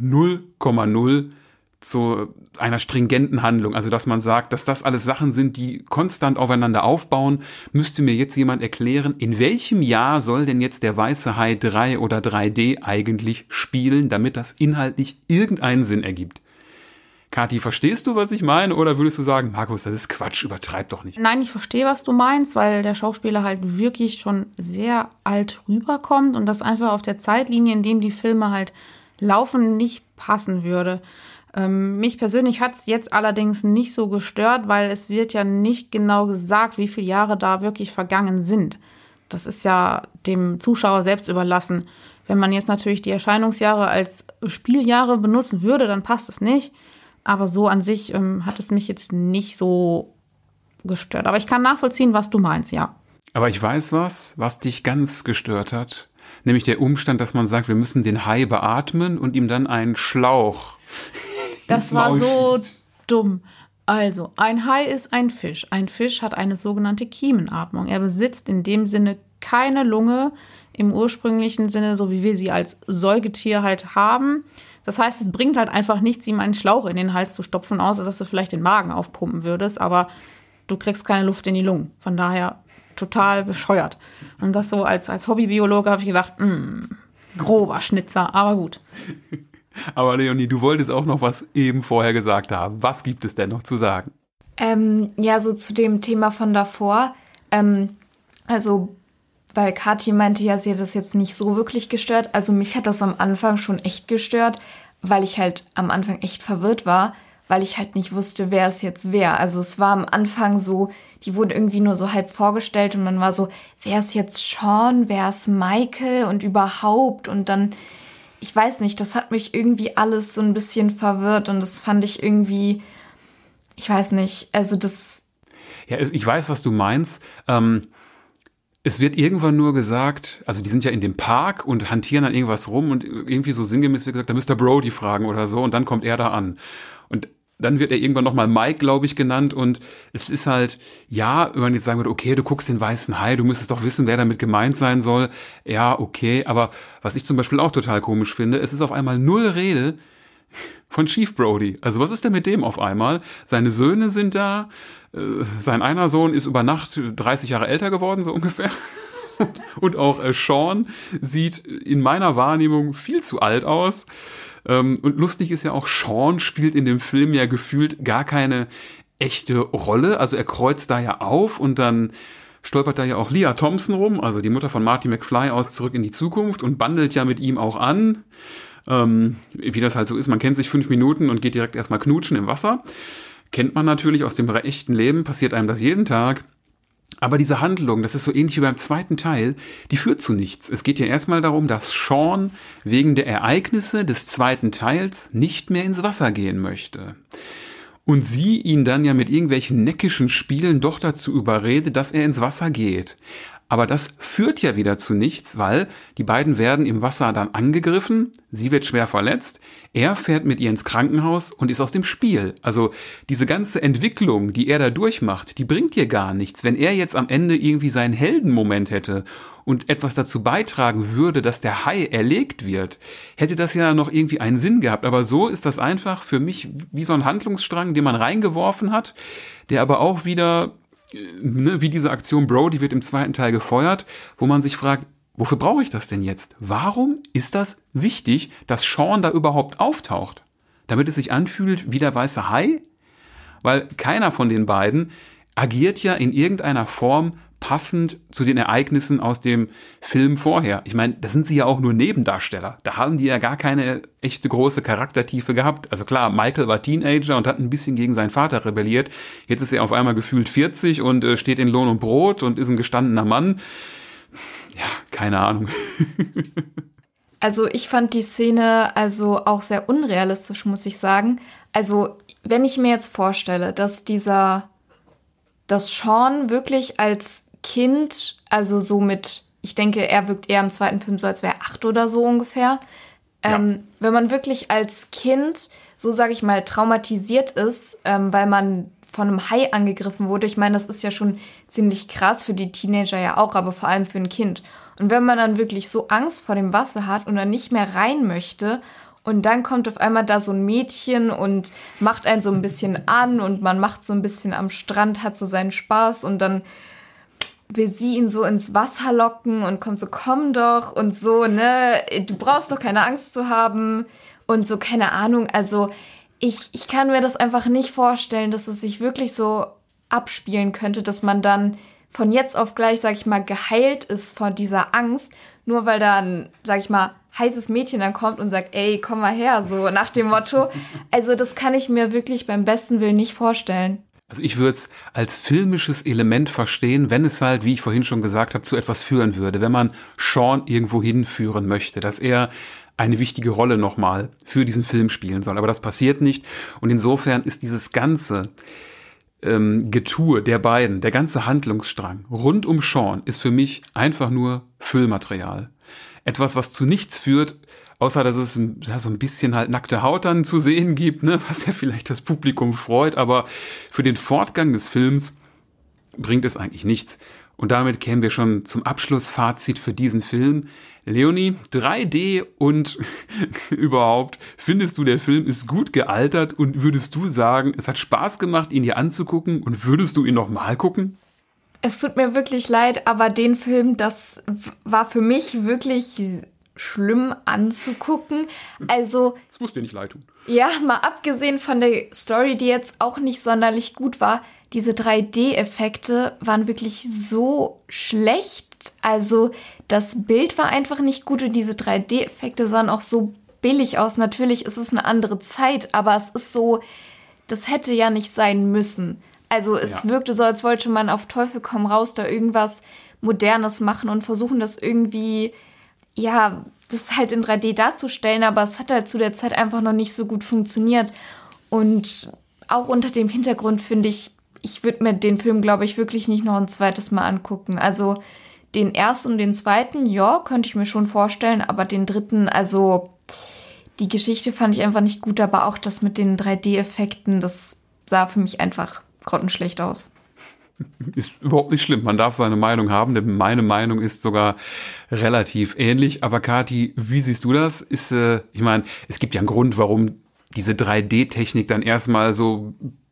0,0 zu einer stringenten Handlung. Also, dass man sagt, dass das alles Sachen sind, die konstant aufeinander aufbauen, müsste mir jetzt jemand erklären, in welchem Jahr soll denn jetzt der Weiße Hai 3 oder 3D eigentlich spielen, damit das inhaltlich irgendeinen Sinn ergibt. Kathi, verstehst du, was ich meine? Oder würdest du sagen, Markus, das ist Quatsch, übertreib doch nicht? Nein, ich verstehe, was du meinst, weil der Schauspieler halt wirklich schon sehr alt rüberkommt und das einfach auf der Zeitlinie, in dem die Filme halt laufen, nicht passen würde. Mich persönlich hat es jetzt allerdings nicht so gestört, weil es wird ja nicht genau gesagt, wie viele Jahre da wirklich vergangen sind. Das ist ja dem Zuschauer selbst überlassen. Wenn man jetzt natürlich die Erscheinungsjahre als Spieljahre benutzen würde, dann passt es nicht. Aber so an sich hat es mich jetzt nicht so gestört. Aber ich kann nachvollziehen, was du meinst, ja. Aber ich weiß was dich ganz gestört hat. Nämlich der Umstand, dass man sagt, wir müssen den Hai beatmen und ihm dann einen Schlauch. Das war so dumm. Also, ein Hai ist ein Fisch. Ein Fisch hat eine sogenannte Kiemenatmung. Er besitzt in dem Sinne keine Lunge im ursprünglichen Sinne, so wie wir sie als Säugetier halt haben. Das heißt, es bringt halt einfach nichts, ihm einen Schlauch in den Hals zu stopfen, außer dass du vielleicht den Magen aufpumpen würdest, aber du kriegst keine Luft in die Lungen. Von daher total bescheuert. Und das so als Hobbybiologe habe ich gedacht, grober Schnitzer, aber gut. Aber Leonie, du wolltest auch noch was eben vorher gesagt haben. Was gibt es denn noch zu sagen? Ja, so zu dem Thema von davor. Also, weil Kathi meinte ja, sie hat das jetzt nicht so wirklich gestört. Also mich hat das am Anfang schon echt gestört, weil ich halt am Anfang echt verwirrt war, weil ich halt nicht wusste, wer es jetzt wer. Also es war am Anfang so, die wurden irgendwie nur so halb vorgestellt und dann war so, wer ist jetzt Sean, wer ist Michael und überhaupt und dann, ich weiß nicht, das hat mich irgendwie alles so ein bisschen verwirrt und das fand ich irgendwie, ich weiß nicht, also das... Ja, ich weiß, was du meinst. Es wird irgendwann nur gesagt, also die sind ja in dem Park und hantieren dann irgendwas rum und irgendwie so sinngemäß wird gesagt, da müsst ihr Brody fragen oder so und dann kommt er da an. Und dann wird er irgendwann nochmal Mike, glaube ich, genannt und es ist halt, ja, wenn man jetzt sagen würde, okay, du guckst den Weißen Hai, du müsstest doch wissen, wer damit gemeint sein soll. Ja, okay, aber was ich zum Beispiel auch total komisch finde, es ist auf einmal null Rede von Chief Brody. Also was ist denn mit dem auf einmal? Seine Söhne sind da, sein einer Sohn ist über Nacht 30 Jahre älter geworden, so ungefähr. Und auch Sean sieht in meiner Wahrnehmung viel zu alt aus. Und lustig ist ja auch, Sean spielt in dem Film ja gefühlt gar keine echte Rolle. Also er kreuzt da ja auf und dann stolpert da ja auch Lea Thompson rum, also die Mutter von Marty McFly aus Zurück in die Zukunft und bandelt ja mit ihm auch an. Wie das halt so ist, man kennt sich 5 Minuten und geht direkt erstmal knutschen im Wasser. Kennt man natürlich aus dem echten Leben, passiert einem das jeden Tag. Aber diese Handlung, das ist so ähnlich wie beim zweiten Teil, die führt zu nichts. Es geht ja erstmal darum, dass Sean wegen der Ereignisse des zweiten Teils nicht mehr ins Wasser gehen möchte. Und sie ihn dann ja mit irgendwelchen neckischen Spielen doch dazu überredet, dass er ins Wasser geht. Aber das führt ja wieder zu nichts, weil die beiden werden im Wasser dann angegriffen, sie wird schwer verletzt, er fährt mit ihr ins Krankenhaus und ist aus dem Spiel. Also diese ganze Entwicklung, die er da durchmacht, die bringt ihr gar nichts. Wenn er jetzt am Ende irgendwie seinen Heldenmoment hätte und etwas dazu beitragen würde, dass der Hai erlegt wird, hätte das ja noch irgendwie einen Sinn gehabt. Aber so ist das einfach für mich wie so ein Handlungsstrang, den man reingeworfen hat, der aber auch wieder... wie diese Aktion Brody wird im zweiten Teil gefeuert, wo man sich fragt, wofür brauche ich das denn jetzt? Warum ist das wichtig, dass Sean da überhaupt auftaucht? Damit es sich anfühlt wie der Weiße Hai? Weil keiner von den beiden agiert ja in irgendeiner Form passend zu den Ereignissen aus dem Film vorher. Ich meine, da sind sie ja auch nur Nebendarsteller. Da haben die ja gar keine echte große Charaktertiefe gehabt. Also klar, Michael war Teenager und hat ein bisschen gegen seinen Vater rebelliert. Jetzt ist er auf einmal gefühlt 40 und steht in Lohn und Brot und ist ein gestandener Mann. Ja, keine Ahnung. Also ich fand die Szene also auch sehr unrealistisch, muss ich sagen. Also wenn ich mir jetzt vorstelle, dass Sean wirklich als Kind, also so mit, ich denke, er wirkt eher im zweiten Film so, als wäre er 8 oder so ungefähr. Wenn man wirklich als Kind, so sage ich mal, traumatisiert ist, weil man von einem Hai angegriffen wurde. Ich meine, das ist ja schon ziemlich krass für die Teenager ja auch, aber vor allem für ein Kind. Und wenn man dann wirklich so Angst vor dem Wasser hat und dann nicht mehr rein möchte und dann kommt auf einmal da so ein Mädchen und macht einen so ein bisschen an und man macht so ein bisschen am Strand, hat so seinen Spaß und dann will sie ihn so ins Wasser locken und kommt so, komm doch und so, ne, du brauchst doch keine Angst zu haben und so, keine Ahnung, also ich kann mir das einfach nicht vorstellen, dass es sich wirklich so abspielen könnte, dass man dann von jetzt auf gleich, sag ich mal, geheilt ist von dieser Angst, nur weil da ein, sag ich mal, heißes Mädchen dann kommt und sagt, ey, komm mal her, so nach dem Motto. Also das kann ich mir wirklich beim besten Willen nicht vorstellen. Also ich würde es als filmisches Element verstehen, wenn es halt, wie ich vorhin schon gesagt habe, zu etwas führen würde. Wenn man Sean irgendwo hinführen möchte, dass er eine wichtige Rolle nochmal für diesen Film spielen soll. Aber das passiert nicht. Und insofern ist dieses ganze Getue der beiden, der ganze Handlungsstrang rund um Sean ist für mich einfach nur Füllmaterial. Etwas, was zu nichts führt, außer dass es so ein bisschen halt nackte Haut dann zu sehen gibt, ne, was ja vielleicht das Publikum freut. Aber für den Fortgang des Films bringt es eigentlich nichts. Und damit kämen wir schon zum Abschlussfazit für diesen Film. Leonie, 3D und überhaupt, findest du, der Film ist gut gealtert und würdest du sagen, es hat Spaß gemacht, ihn dir anzugucken und würdest du ihn nochmal gucken? Es tut mir wirklich leid, aber den Film, das war für mich wirklich schlimm anzugucken. Also, das muss dir nicht leid tun. Ja, mal abgesehen von der Story, die jetzt auch nicht sonderlich gut war, diese 3D-Effekte waren wirklich so schlecht. Also das Bild war einfach nicht gut und diese 3D-Effekte sahen auch so billig aus. Natürlich ist es eine andere Zeit, aber es ist so, das hätte ja nicht sein müssen. Also es wirkte so, als wollte man auf Teufel komm raus da irgendwas Modernes machen und versuchen, das irgendwie, ja, das halt in 3D darzustellen, aber es hat halt zu der Zeit einfach noch nicht so gut funktioniert. Und auch unter dem Hintergrund finde ich würde mir den Film, glaube ich, wirklich nicht noch ein zweites Mal angucken. Also den ersten und den zweiten, ja, könnte ich mir schon vorstellen, aber den dritten, also die Geschichte fand ich einfach nicht gut, aber auch das mit den 3D-Effekten, das sah für mich einfach grottenschlecht aus. Ist überhaupt nicht schlimm, man darf seine Meinung haben, denn meine Meinung ist sogar relativ ähnlich. Aber Kathi, wie siehst du das? Ich meine, es gibt ja einen Grund, warum diese 3D-Technik dann erstmal so,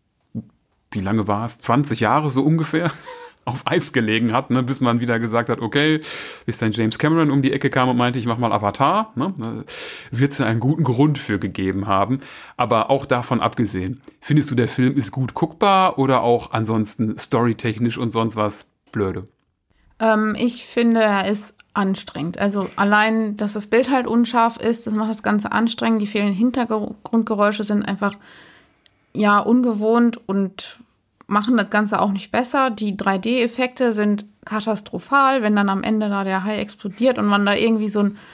wie lange war es? 20 Jahre so ungefähr auf Eis gelegen hat, ne, bis man wieder gesagt hat, okay, bis dann James Cameron um die Ecke kam und meinte, ich mach mal Avatar, ne, wird es ja einen guten Grund für gegeben haben. Aber auch davon abgesehen, findest du, der Film ist gut guckbar oder auch ansonsten storytechnisch und sonst was blöde? Ich finde, er ist anstrengend. Also allein, dass das Bild halt unscharf ist, das macht das Ganze anstrengend. Die fehlenden Hintergrundgeräusche sind einfach ja ungewohnt und machen das Ganze auch nicht besser. Die 3D-Effekte sind katastrophal, wenn dann am Ende da der Hai explodiert und man da irgendwie so ein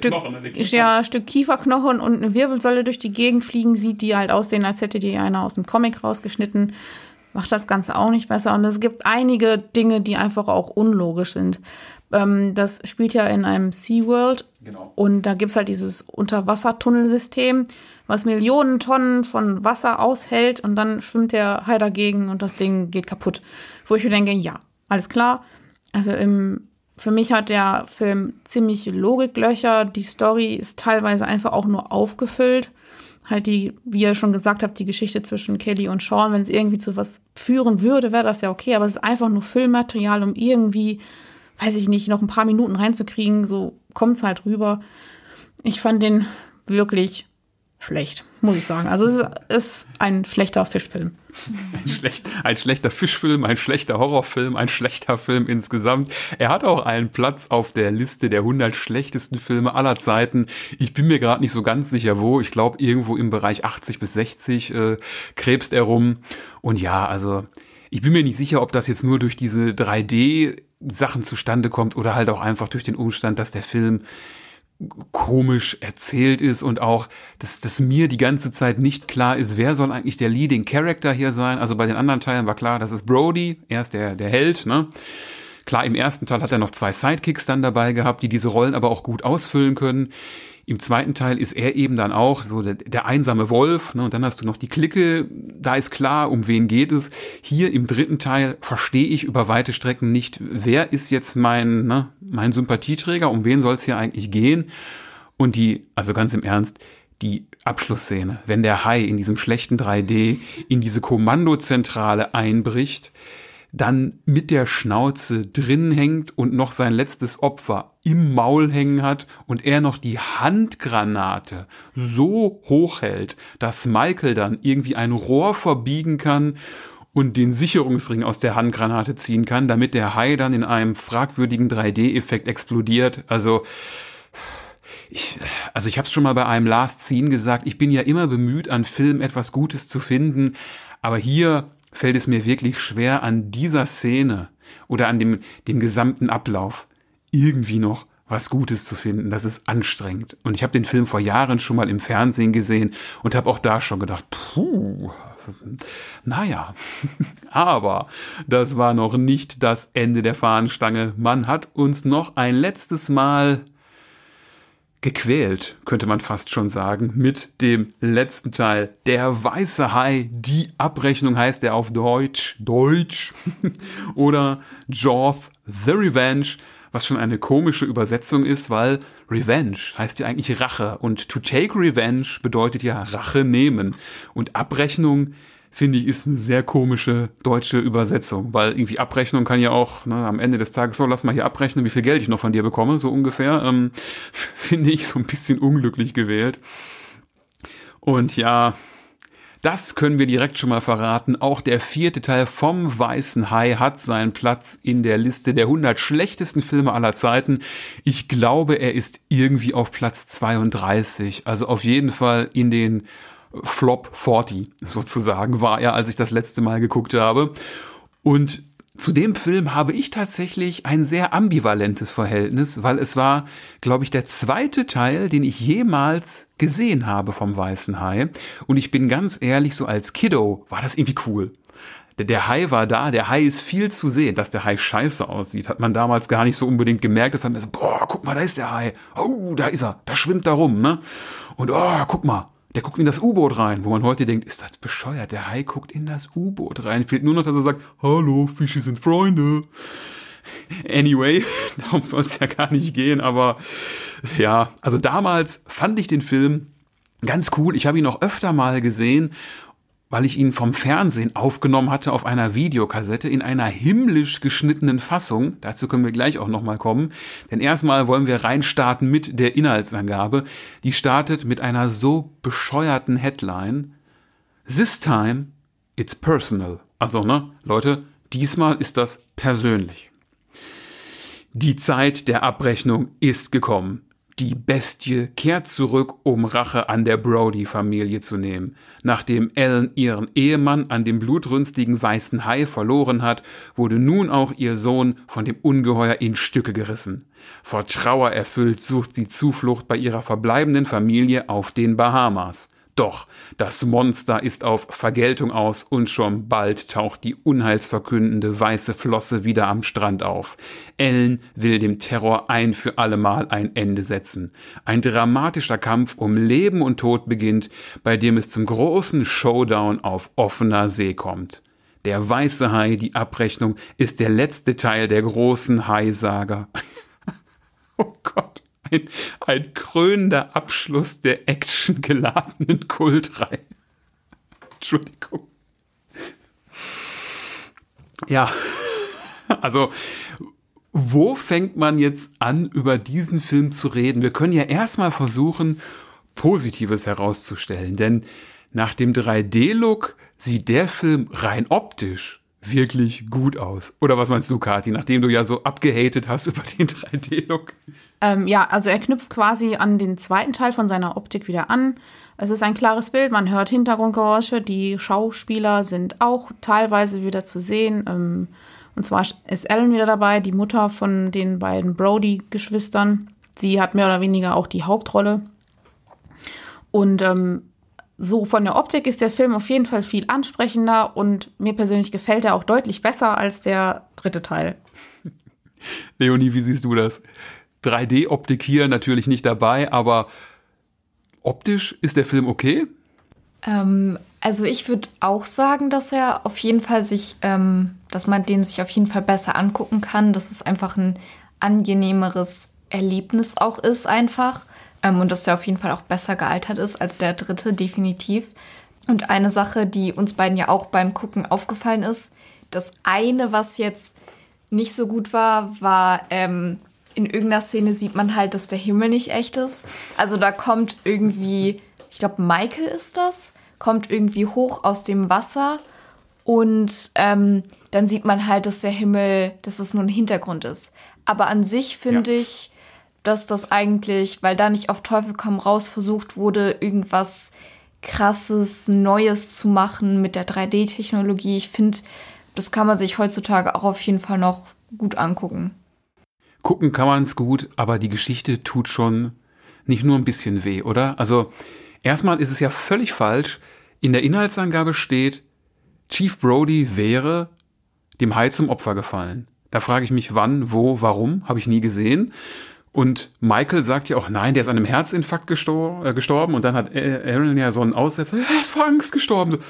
Stück Kieferknochen und eine Wirbelsäule durch die Gegend fliegen sieht, die halt aussehen, als hätte die einer aus dem Comic rausgeschnitten. Macht das Ganze auch nicht besser. Und es gibt einige Dinge, die einfach auch unlogisch sind. Das spielt ja in einem SeaWorld. Genau. Und da gibt es halt dieses Unterwassertunnelsystem, was Millionen Tonnen von Wasser aushält und dann schwimmt der Hai dagegen und das Ding geht kaputt. Wo ich mir denke, ja, alles klar. Also für mich hat der Film ziemlich Logiklöcher. Die Story ist teilweise einfach auch nur aufgefüllt. Halt wie ihr schon gesagt habt, die Geschichte zwischen Kelly und Sean, wenn es irgendwie zu was führen würde, wäre das ja okay. Aber es ist einfach nur Füllmaterial, um irgendwie, weiß ich nicht, noch ein paar Minuten reinzukriegen. So kommt es halt rüber. Ich fand den wirklich schlecht, muss ich sagen. Also es ist ein schlechter Fischfilm. Ein schlechter Fischfilm, ein schlechter Horrorfilm, ein schlechter Film insgesamt. Er hat auch einen Platz auf der Liste der 100 schlechtesten Filme aller Zeiten. Ich bin mir gerade nicht so ganz sicher, wo. Ich glaube, irgendwo im Bereich 80 bis 60 krebst er rum. Und ja, also ich bin mir nicht sicher, ob das jetzt nur durch diese 3D-Sachen zustande kommt oder halt auch einfach durch den Umstand, dass der Film komisch erzählt ist und auch, dass mir die ganze Zeit nicht klar ist, wer soll eigentlich der Leading Character hier sein. Also bei den anderen Teilen war klar, das ist Brody, er ist der Held, ne? Klar, im ersten Teil hat er noch 2 Sidekicks dann dabei gehabt, die diese Rollen aber auch gut ausfüllen können. Im zweiten Teil ist er eben dann auch so der einsame Wolf, ne? Und dann hast du noch die Clique, da ist klar, um wen geht es. Hier im dritten Teil verstehe ich über weite Strecken nicht, wer ist jetzt mein Sympathieträger, um wen soll es hier eigentlich gehen? Und also ganz im Ernst, die Abschlussszene, wenn der Hai in diesem schlechten 3D in diese Kommandozentrale einbricht, dann mit der Schnauze drin hängt und noch sein letztes Opfer im Maul hängen hat und er noch die Handgranate so hoch hält, dass Michael dann irgendwie ein Rohr verbiegen kann und den Sicherungsring aus der Handgranate ziehen kann, damit der Hai dann in einem fragwürdigen 3D-Effekt explodiert. Also ich habe es schon mal bei einem Last Scene gesagt, ich bin ja immer bemüht, an Filmen etwas Gutes zu finden, aber hier fällt es mir wirklich schwer, an dieser Szene oder an dem gesamten Ablauf irgendwie noch was Gutes zu finden. Das ist anstrengend. Und ich habe den Film vor Jahren schon mal im Fernsehen gesehen und habe auch da schon gedacht, naja, aber das war noch nicht das Ende der Fahnenstange. Man hat uns noch ein letztes Mal gequält, könnte man fast schon sagen, mit dem letzten Teil. Der weiße Hai, die Abrechnung heißt er auf Deutsch, oder Jaws, The Revenge, was schon eine komische Übersetzung ist, weil Revenge heißt ja eigentlich Rache und to take revenge bedeutet ja Rache nehmen und Abrechnung, finde ich, ist eine sehr komische deutsche Übersetzung, weil irgendwie Abrechnung kann ja auch am Ende des Tages, so lass mal hier abrechnen, wie viel Geld ich noch von dir bekomme, so ungefähr, finde ich so ein bisschen unglücklich gewählt. Und ja, das können wir direkt schon mal verraten. Auch der 4. Teil vom Weißen Hai hat seinen Platz in der Liste der 100 schlechtesten Filme aller Zeiten. Ich glaube, er ist irgendwie auf Platz 32, also auf jeden Fall in den Flop 40 sozusagen war er, als ich das letzte Mal geguckt habe. Und zu dem Film habe ich tatsächlich ein sehr ambivalentes Verhältnis, weil es war, glaube ich, der 2. Teil, den ich jemals gesehen habe vom Weißen Hai. Und ich bin ganz ehrlich, so als Kiddo war das irgendwie cool. Der Hai war da, der Hai ist viel zu sehen. Dass der Hai scheiße aussieht, hat man damals gar nicht so unbedingt gemerkt. Das hat man so, boah, guck mal, da ist der Hai. Oh, da ist er, da schwimmt er rum, ne? Und oh, guck mal, der guckt in das U-Boot rein, wo man heute denkt, ist das bescheuert? Der Hai guckt in das U-Boot rein. Fehlt nur noch, dass er sagt, hallo, Fische sind Freunde. Anyway, darum soll es ja gar nicht gehen, aber ja, also damals fand ich den Film ganz cool. Ich habe ihn auch öfter mal gesehen, weil ich ihn vom Fernsehen aufgenommen hatte auf einer Videokassette in einer himmlisch geschnittenen Fassung. Dazu können wir gleich auch nochmal kommen. Denn erstmal wollen wir reinstarten mit der Inhaltsangabe. Die startet mit einer so bescheuerten Headline. This time it's personal. Also, Leute, diesmal ist das persönlich. Die Zeit der Abrechnung ist gekommen. Die Bestie kehrt zurück, um Rache an der Brody-Familie zu nehmen. Nachdem Ellen ihren Ehemann an dem blutrünstigen weißen Hai verloren hat, wurde nun auch ihr Sohn von dem Ungeheuer in Stücke gerissen. Vor Trauer erfüllt sucht sie Zuflucht bei ihrer verbleibenden Familie auf den Bahamas. Doch das Monster ist auf Vergeltung aus und schon bald taucht die unheilsverkündende weiße Flosse wieder am Strand auf. Ellen will dem Terror ein für allemal ein Ende setzen. Ein dramatischer Kampf um Leben und Tod beginnt, bei dem es zum großen Showdown auf offener See kommt. Der weiße Hai, die Abrechnung, ist der letzte Teil der großen Hai-Saga. Oh Gott. Ein krönender Abschluss der actiongeladenen Kultreihe. Entschuldigung. Ja, also wo fängt man jetzt an, über diesen Film zu reden? Wir können ja erstmal versuchen, Positives herauszustellen, denn nach dem 3D-Look sieht der Film rein optisch wirklich gut aus. Oder was meinst du, Kathi, nachdem du ja so abgehatet hast über den 3D-Look? Ja, also er knüpft quasi an den zweiten Teil von seiner Optik wieder an. Es ist ein klares Bild, man hört Hintergrundgeräusche, die Schauspieler sind auch teilweise wieder zu sehen. Und zwar ist Ellen wieder dabei, die Mutter von den beiden Brody-Geschwistern. Sie hat mehr oder weniger auch die Hauptrolle. Und so von der Optik ist der Film auf jeden Fall viel ansprechender und mir persönlich gefällt er auch deutlich besser als der 3. Teil. Leonie, wie siehst du das? 3D-Optik hier natürlich nicht dabei, aber optisch ist der Film okay? Also ich würde auch sagen, dass er auf jeden Fall dass man den sich auf jeden Fall besser angucken kann, dass es einfach ein angenehmeres Erlebnis auch ist einfach. Und dass der auf jeden Fall auch besser gealtert ist als der 3. definitiv. Und eine Sache, die uns beiden ja auch beim Gucken aufgefallen ist, das eine, was jetzt nicht so gut war, in irgendeiner Szene sieht man halt, dass der Himmel nicht echt ist. Also da kommt irgendwie, ich glaube Michael ist das, kommt irgendwie hoch aus dem Wasser und dann sieht man halt, dass der Himmel, dass es nur ein Hintergrund ist. Aber an sich finde ich, dass das eigentlich, weil da nicht auf Teufel komm raus versucht wurde, irgendwas Krasses, Neues zu machen mit der 3D-Technologie. Ich finde, das kann man sich heutzutage auch auf jeden Fall noch gut angucken. Gucken kann man es gut, aber die Geschichte tut schon nicht nur ein bisschen weh, oder? Also erstmal ist es ja völlig falsch. In der Inhaltsangabe steht, Chief Brody wäre dem Hai zum Opfer gefallen. Da frage ich mich, wann, wo, warum, habe ich nie gesehen. Und Michael sagt ja auch, nein, der ist an einem Herzinfarkt gestorben. Und dann hat Aaron ja so einen Aussetzer, er ist vor Angst gestorben. So,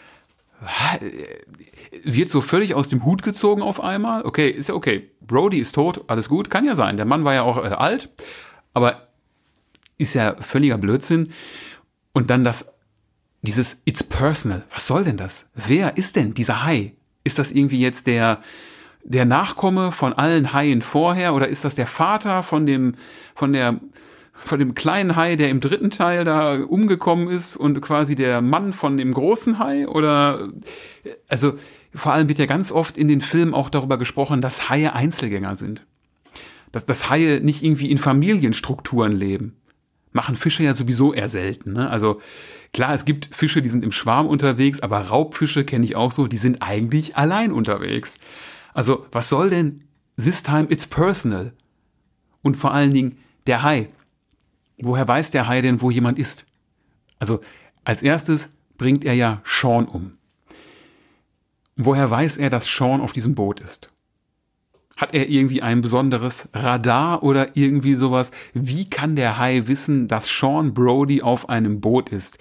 wird so völlig aus dem Hut gezogen auf einmal. Okay, ist ja okay. Brody ist tot, alles gut, kann ja sein. Der Mann war ja auch alt, aber ist ja völliger Blödsinn. Und dann dieses It's personal. Was soll denn das? Wer ist denn dieser Hai? Ist das irgendwie jetzt der Nachkomme von allen Haien vorher oder ist das der Vater von dem kleinen Hai, der im 3. Teil da umgekommen ist und quasi der Mann von dem großen Hai? Oder also vor allem wird ja ganz oft in den Filmen auch darüber gesprochen, dass Haie Einzelgänger sind. Dass Haie nicht irgendwie in Familienstrukturen leben. Machen Fische ja sowieso eher selten, ne? Also klar, es gibt Fische, die sind im Schwarm unterwegs, aber Raubfische kenne ich auch so, die sind eigentlich allein unterwegs. Also, was soll denn this time it's personal? Und vor allen Dingen der Hai. Woher weiß der Hai denn, wo jemand ist? Also, als erstes bringt er ja Sean um. Woher weiß er, dass Sean auf diesem Boot ist? Hat er irgendwie ein besonderes Radar oder irgendwie sowas? Wie kann der Hai wissen, dass Sean Brody auf einem Boot ist?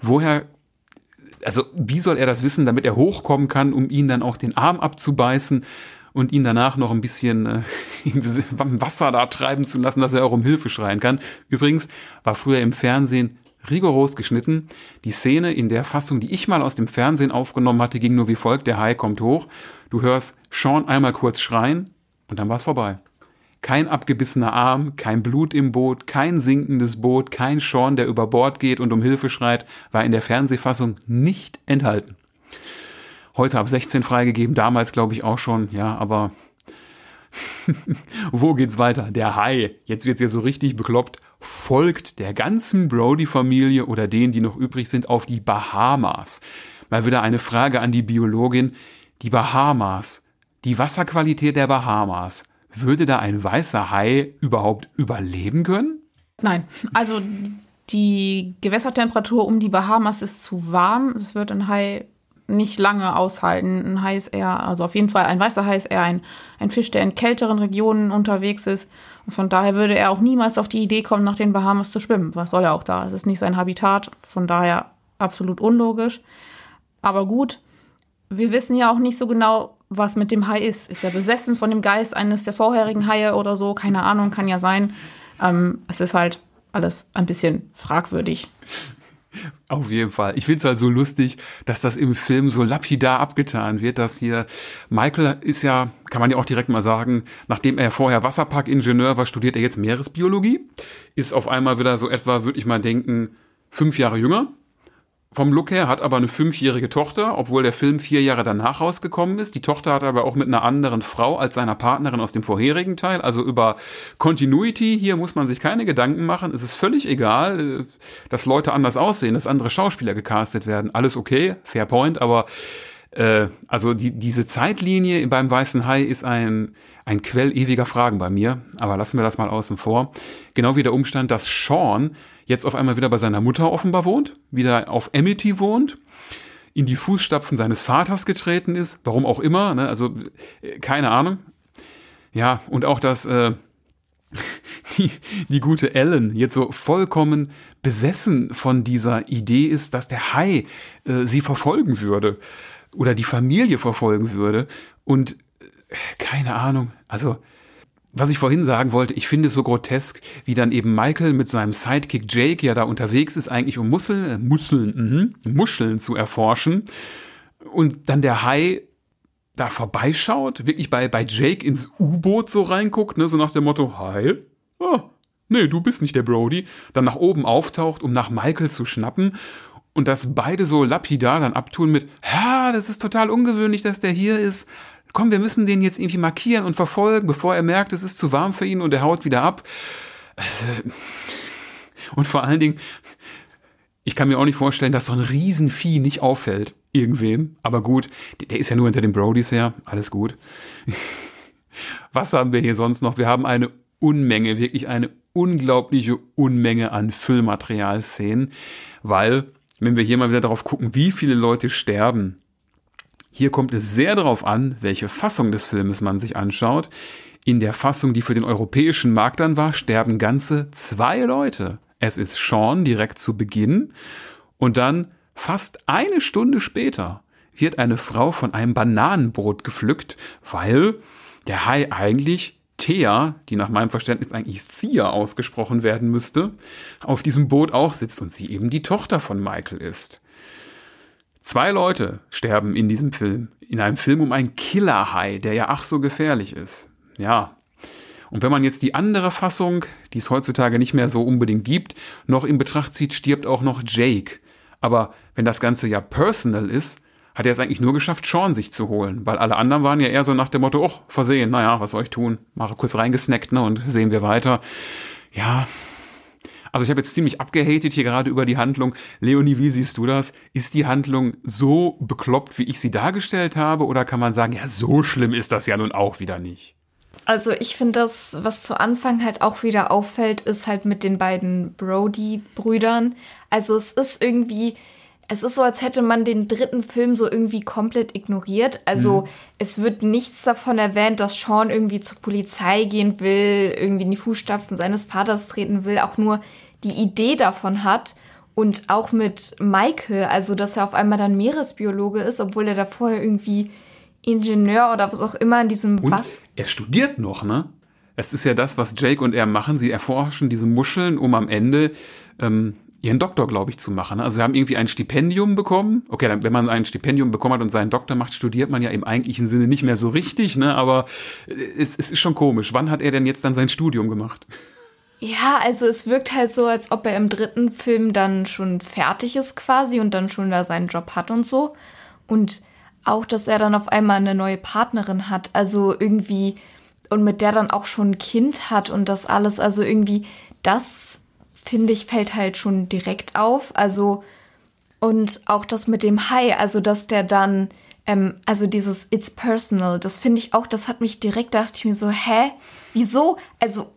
Wie soll er das wissen, damit er hochkommen kann, um ihn dann auch den Arm abzubeißen und ihn danach noch ein bisschen im Wasser da treiben zu lassen, dass er auch um Hilfe schreien kann? Übrigens war früher im Fernsehen rigoros geschnitten. Die Szene in der Fassung, die ich mal aus dem Fernsehen aufgenommen hatte, ging nur wie folgt: Der Hai kommt hoch, du hörst Sean einmal kurz schreien und dann war es vorbei. Kein abgebissener Arm, kein Blut im Boot, kein sinkendes Boot, kein Sean, der über Bord geht und um Hilfe schreit, war in der Fernsehfassung nicht enthalten. Heute ab 16 freigegeben, damals glaube ich auch schon, ja, aber wo geht's weiter? Der Hai, jetzt wird's ja so richtig bekloppt, folgt der ganzen Brody-Familie oder denen, die noch übrig sind, auf die Bahamas. Mal wieder eine Frage an die Biologin. Die Bahamas, die Wasserqualität der Bahamas, würde da ein weißer Hai überhaupt überleben können? Nein, also die Gewässertemperatur um die Bahamas ist zu warm. Es wird ein Hai nicht lange aushalten. Ein Hai ist eher, also auf jeden Fall ein weißer Hai ist eher ein Fisch, der in kälteren Regionen unterwegs ist. Und von daher würde er auch niemals auf die Idee kommen, nach den Bahamas zu schwimmen. Was soll er auch da? Es ist nicht sein Habitat, von daher absolut unlogisch. Aber gut, wir wissen ja auch nicht so genau, was mit dem Hai ist. Ist er besessen von dem Geist eines der vorherigen Haie oder so? Keine Ahnung, kann ja sein. Es ist halt alles ein bisschen fragwürdig. Auf jeden Fall. Ich finde es halt so lustig, dass das im Film so lapidar abgetan wird, dass hier Michael ist ja, kann man ja auch direkt mal sagen, nachdem er vorher Wasserparkingenieur war, studiert er jetzt Meeresbiologie, ist auf einmal wieder so etwa, würde ich mal denken, 5 Jahre jünger. Vom Look her, hat aber eine 5-jährige Tochter, obwohl der Film 4 Jahre danach rausgekommen ist. Die Tochter hat aber auch mit einer anderen Frau als seiner Partnerin aus dem vorherigen Teil. Also über Continuity, hier muss man sich keine Gedanken machen. Es ist völlig egal, dass Leute anders aussehen, dass andere Schauspieler gecastet werden. Alles okay, fair point, aber Also diese Zeitlinie beim Weißen Hai ist ein Quell ewiger Fragen bei mir, aber lassen wir das mal außen vor. Genau wie der Umstand, dass Sean jetzt auf einmal wieder bei seiner Mutter offenbar wohnt, wieder auf Amity wohnt, in die Fußstapfen seines Vaters getreten ist, warum auch immer, ne? Also keine Ahnung. Ja, und auch, dass die gute Ellen jetzt so vollkommen besessen von dieser Idee ist, dass der Hai sie verfolgen würde oder die Familie verfolgen würde. Und keine Ahnung, also was ich vorhin sagen wollte, ich finde es so grotesk, wie dann eben Michael mit seinem Sidekick Jake ja da unterwegs ist, eigentlich um Muscheln zu erforschen. Und dann der Hai da vorbeischaut, wirklich bei Jake ins U-Boot so reinguckt, ne, so nach dem Motto, Hai? Oh, nee, du bist nicht der Brody. Dann nach oben auftaucht, um nach Michael zu schnappen. Und dass beide so lapidar dann abtun mit, ja, das ist total ungewöhnlich, dass der hier ist. Komm, wir müssen den jetzt irgendwie markieren und verfolgen, bevor er merkt, es ist zu warm für ihn und er haut wieder ab. Also, und vor allen Dingen, ich kann mir auch nicht vorstellen, dass so ein Riesenvieh nicht auffällt irgendwem. Aber gut, der ist ja nur hinter den Brodys her. Alles gut. Was haben wir hier sonst noch? Wir haben eine Unmenge, wirklich eine unglaubliche Unmenge an Füllmaterialszenen, weil, wenn wir hier mal wieder darauf gucken, wie viele Leute sterben, hier kommt es sehr darauf an, welche Fassung des Filmes man sich anschaut. In der Fassung, die für den europäischen Markt dann war, sterben ganze 2 Leute. Es ist Sean direkt zu Beginn und dann fast eine Stunde später wird eine Frau von einem Bananenbrot gepflückt, weil der Hai eigentlich Thea, die nach meinem Verständnis eigentlich Thea ausgesprochen werden müsste, auf diesem Boot auch sitzt und sie eben die Tochter von Michael ist. 2 Leute sterben in diesem Film. In einem Film um einen Killerhai, der ja ach so gefährlich ist. Ja. Und wenn man jetzt die andere Fassung, die es heutzutage nicht mehr so unbedingt gibt, noch in Betracht zieht, stirbt auch noch Jake. Aber wenn das Ganze ja personal ist, hat er es eigentlich nur geschafft, Sean sich zu holen. Weil alle anderen waren ja eher so nach dem Motto, oh, versehen, naja, was soll ich tun? Mache kurz reingesnackt, ne, und sehen wir weiter. Ja. Also ich habe jetzt ziemlich abgehatet hier gerade über die Handlung. Leonie, wie siehst du das? Ist die Handlung so bekloppt, wie ich sie dargestellt habe? Oder kann man sagen, ja, so schlimm ist das ja nun auch wieder nicht? Also ich finde das, was zu Anfang halt auch wieder auffällt, ist halt mit den beiden Brody-Brüdern. Also es ist so, als hätte man den 3. Film so irgendwie komplett ignoriert. Also es wird nichts davon erwähnt, dass Sean irgendwie zur Polizei gehen will, irgendwie in die Fußstapfen seines Vaters treten will, auch nur die Idee davon hat. Und auch mit Michael, also dass er auf einmal dann Meeresbiologe ist, obwohl er da vorher irgendwie Ingenieur oder was auch immer in diesem und er studiert noch, ne? Es ist ja das, was Jake und er machen. Sie erforschen diese Muscheln, um am Ende ihren Doktor, glaube ich, zu machen. Also sie haben irgendwie ein Stipendium bekommen. Okay, dann, wenn man ein Stipendium bekommen hat und seinen Doktor macht, studiert man ja im eigentlichen Sinne nicht mehr so richtig, ne? Aber es ist schon komisch. Wann hat er denn jetzt dann sein Studium gemacht? Ja, also es wirkt halt so, als ob er im 3. Film dann schon fertig ist quasi und dann schon da seinen Job hat und so. Und auch, dass er dann auf einmal eine neue Partnerin hat, also irgendwie, und mit der dann auch schon ein Kind hat und das alles, also irgendwie, das, finde ich, fällt halt schon direkt auf, also, und auch das mit dem Hai, also, dass der dann, also dieses It's personal, das finde ich auch, das hat mich direkt, dachte ich mir so, wieso, also,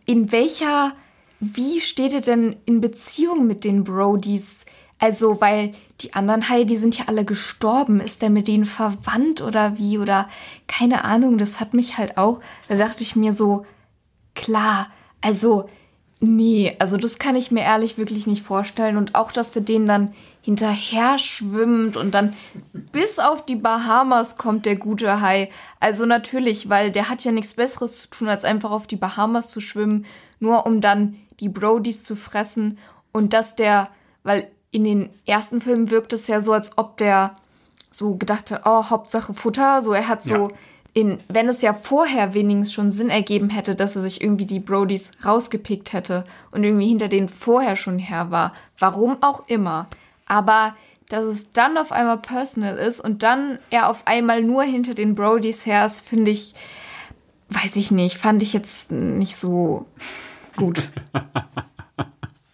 wie steht ihr denn in Beziehung mit den Brodys? Also, weil die anderen Haie, die sind ja alle gestorben. Ist der mit denen verwandt oder wie? Oder keine Ahnung, das hat mich halt auch, da dachte ich mir so, klar, also, nee, also das kann ich mir ehrlich wirklich nicht vorstellen. Und auch, dass der denen dann hinterher schwimmt und dann bis auf die Bahamas kommt der gute Hai. Also natürlich, weil der hat ja nichts Besseres zu tun, als einfach auf die Bahamas zu schwimmen, nur um dann die Brodys zu fressen. Und dass weil in den ersten Filmen wirkt es ja so, als ob der so gedacht hat, oh, Hauptsache Futter. So, er hat so, wenn es ja vorher wenigstens schon Sinn ergeben hätte, dass er sich irgendwie die Brodys rausgepickt hätte und irgendwie hinter denen vorher schon her war. Warum auch immer. Aber dass es dann auf einmal personal ist und dann er auf einmal nur hinter den Brodys her ist, finde ich, weiß ich nicht, fand ich jetzt nicht so gut.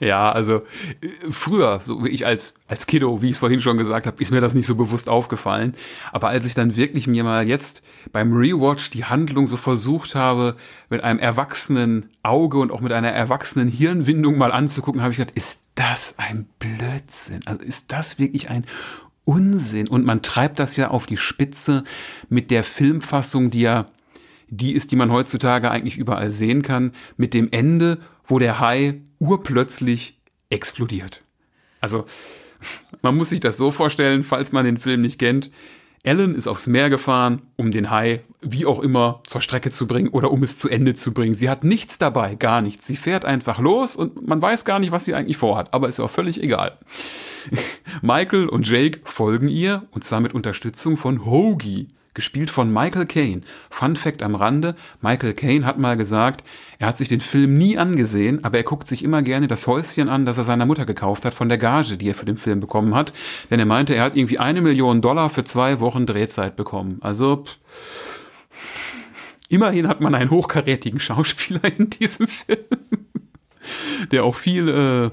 Ja, also früher, so wie ich als Kiddo, wie ich es vorhin schon gesagt habe, ist mir das nicht so bewusst aufgefallen. Aber als ich dann wirklich mir mal jetzt beim Rewatch die Handlung so versucht habe, mit einem erwachsenen Auge und auch mit einer erwachsenen Hirnwindung mal anzugucken, habe ich gedacht, ist das ein Blödsinn? Also ist das wirklich ein Unsinn? Und man treibt das ja auf die Spitze mit der Filmfassung, die ist, die man heutzutage eigentlich überall sehen kann, mit dem Ende, wo der Hai urplötzlich explodiert. Also, man muss sich das so vorstellen, falls man den Film nicht kennt. Ellen ist aufs Meer gefahren, um den Hai, wie auch immer, zur Strecke zu bringen oder um es zu Ende zu bringen. Sie hat nichts dabei, gar nichts. Sie fährt einfach los und man weiß gar nicht, was sie eigentlich vorhat, aber ist auch völlig egal. Michael und Jake folgen ihr, und zwar mit Unterstützung von Hoagie, gespielt von Michael Caine. Fun Fact am Rande, Michael Caine hat mal gesagt, er hat sich den Film nie angesehen, aber er guckt sich immer gerne das Häuschen an, das er seiner Mutter gekauft hat von der Gage, die er für den Film bekommen hat. Denn er meinte, er hat irgendwie $1 Million für 2 Wochen Drehzeit bekommen. Also, immerhin hat man einen hochkarätigen Schauspieler in diesem Film, der auch viele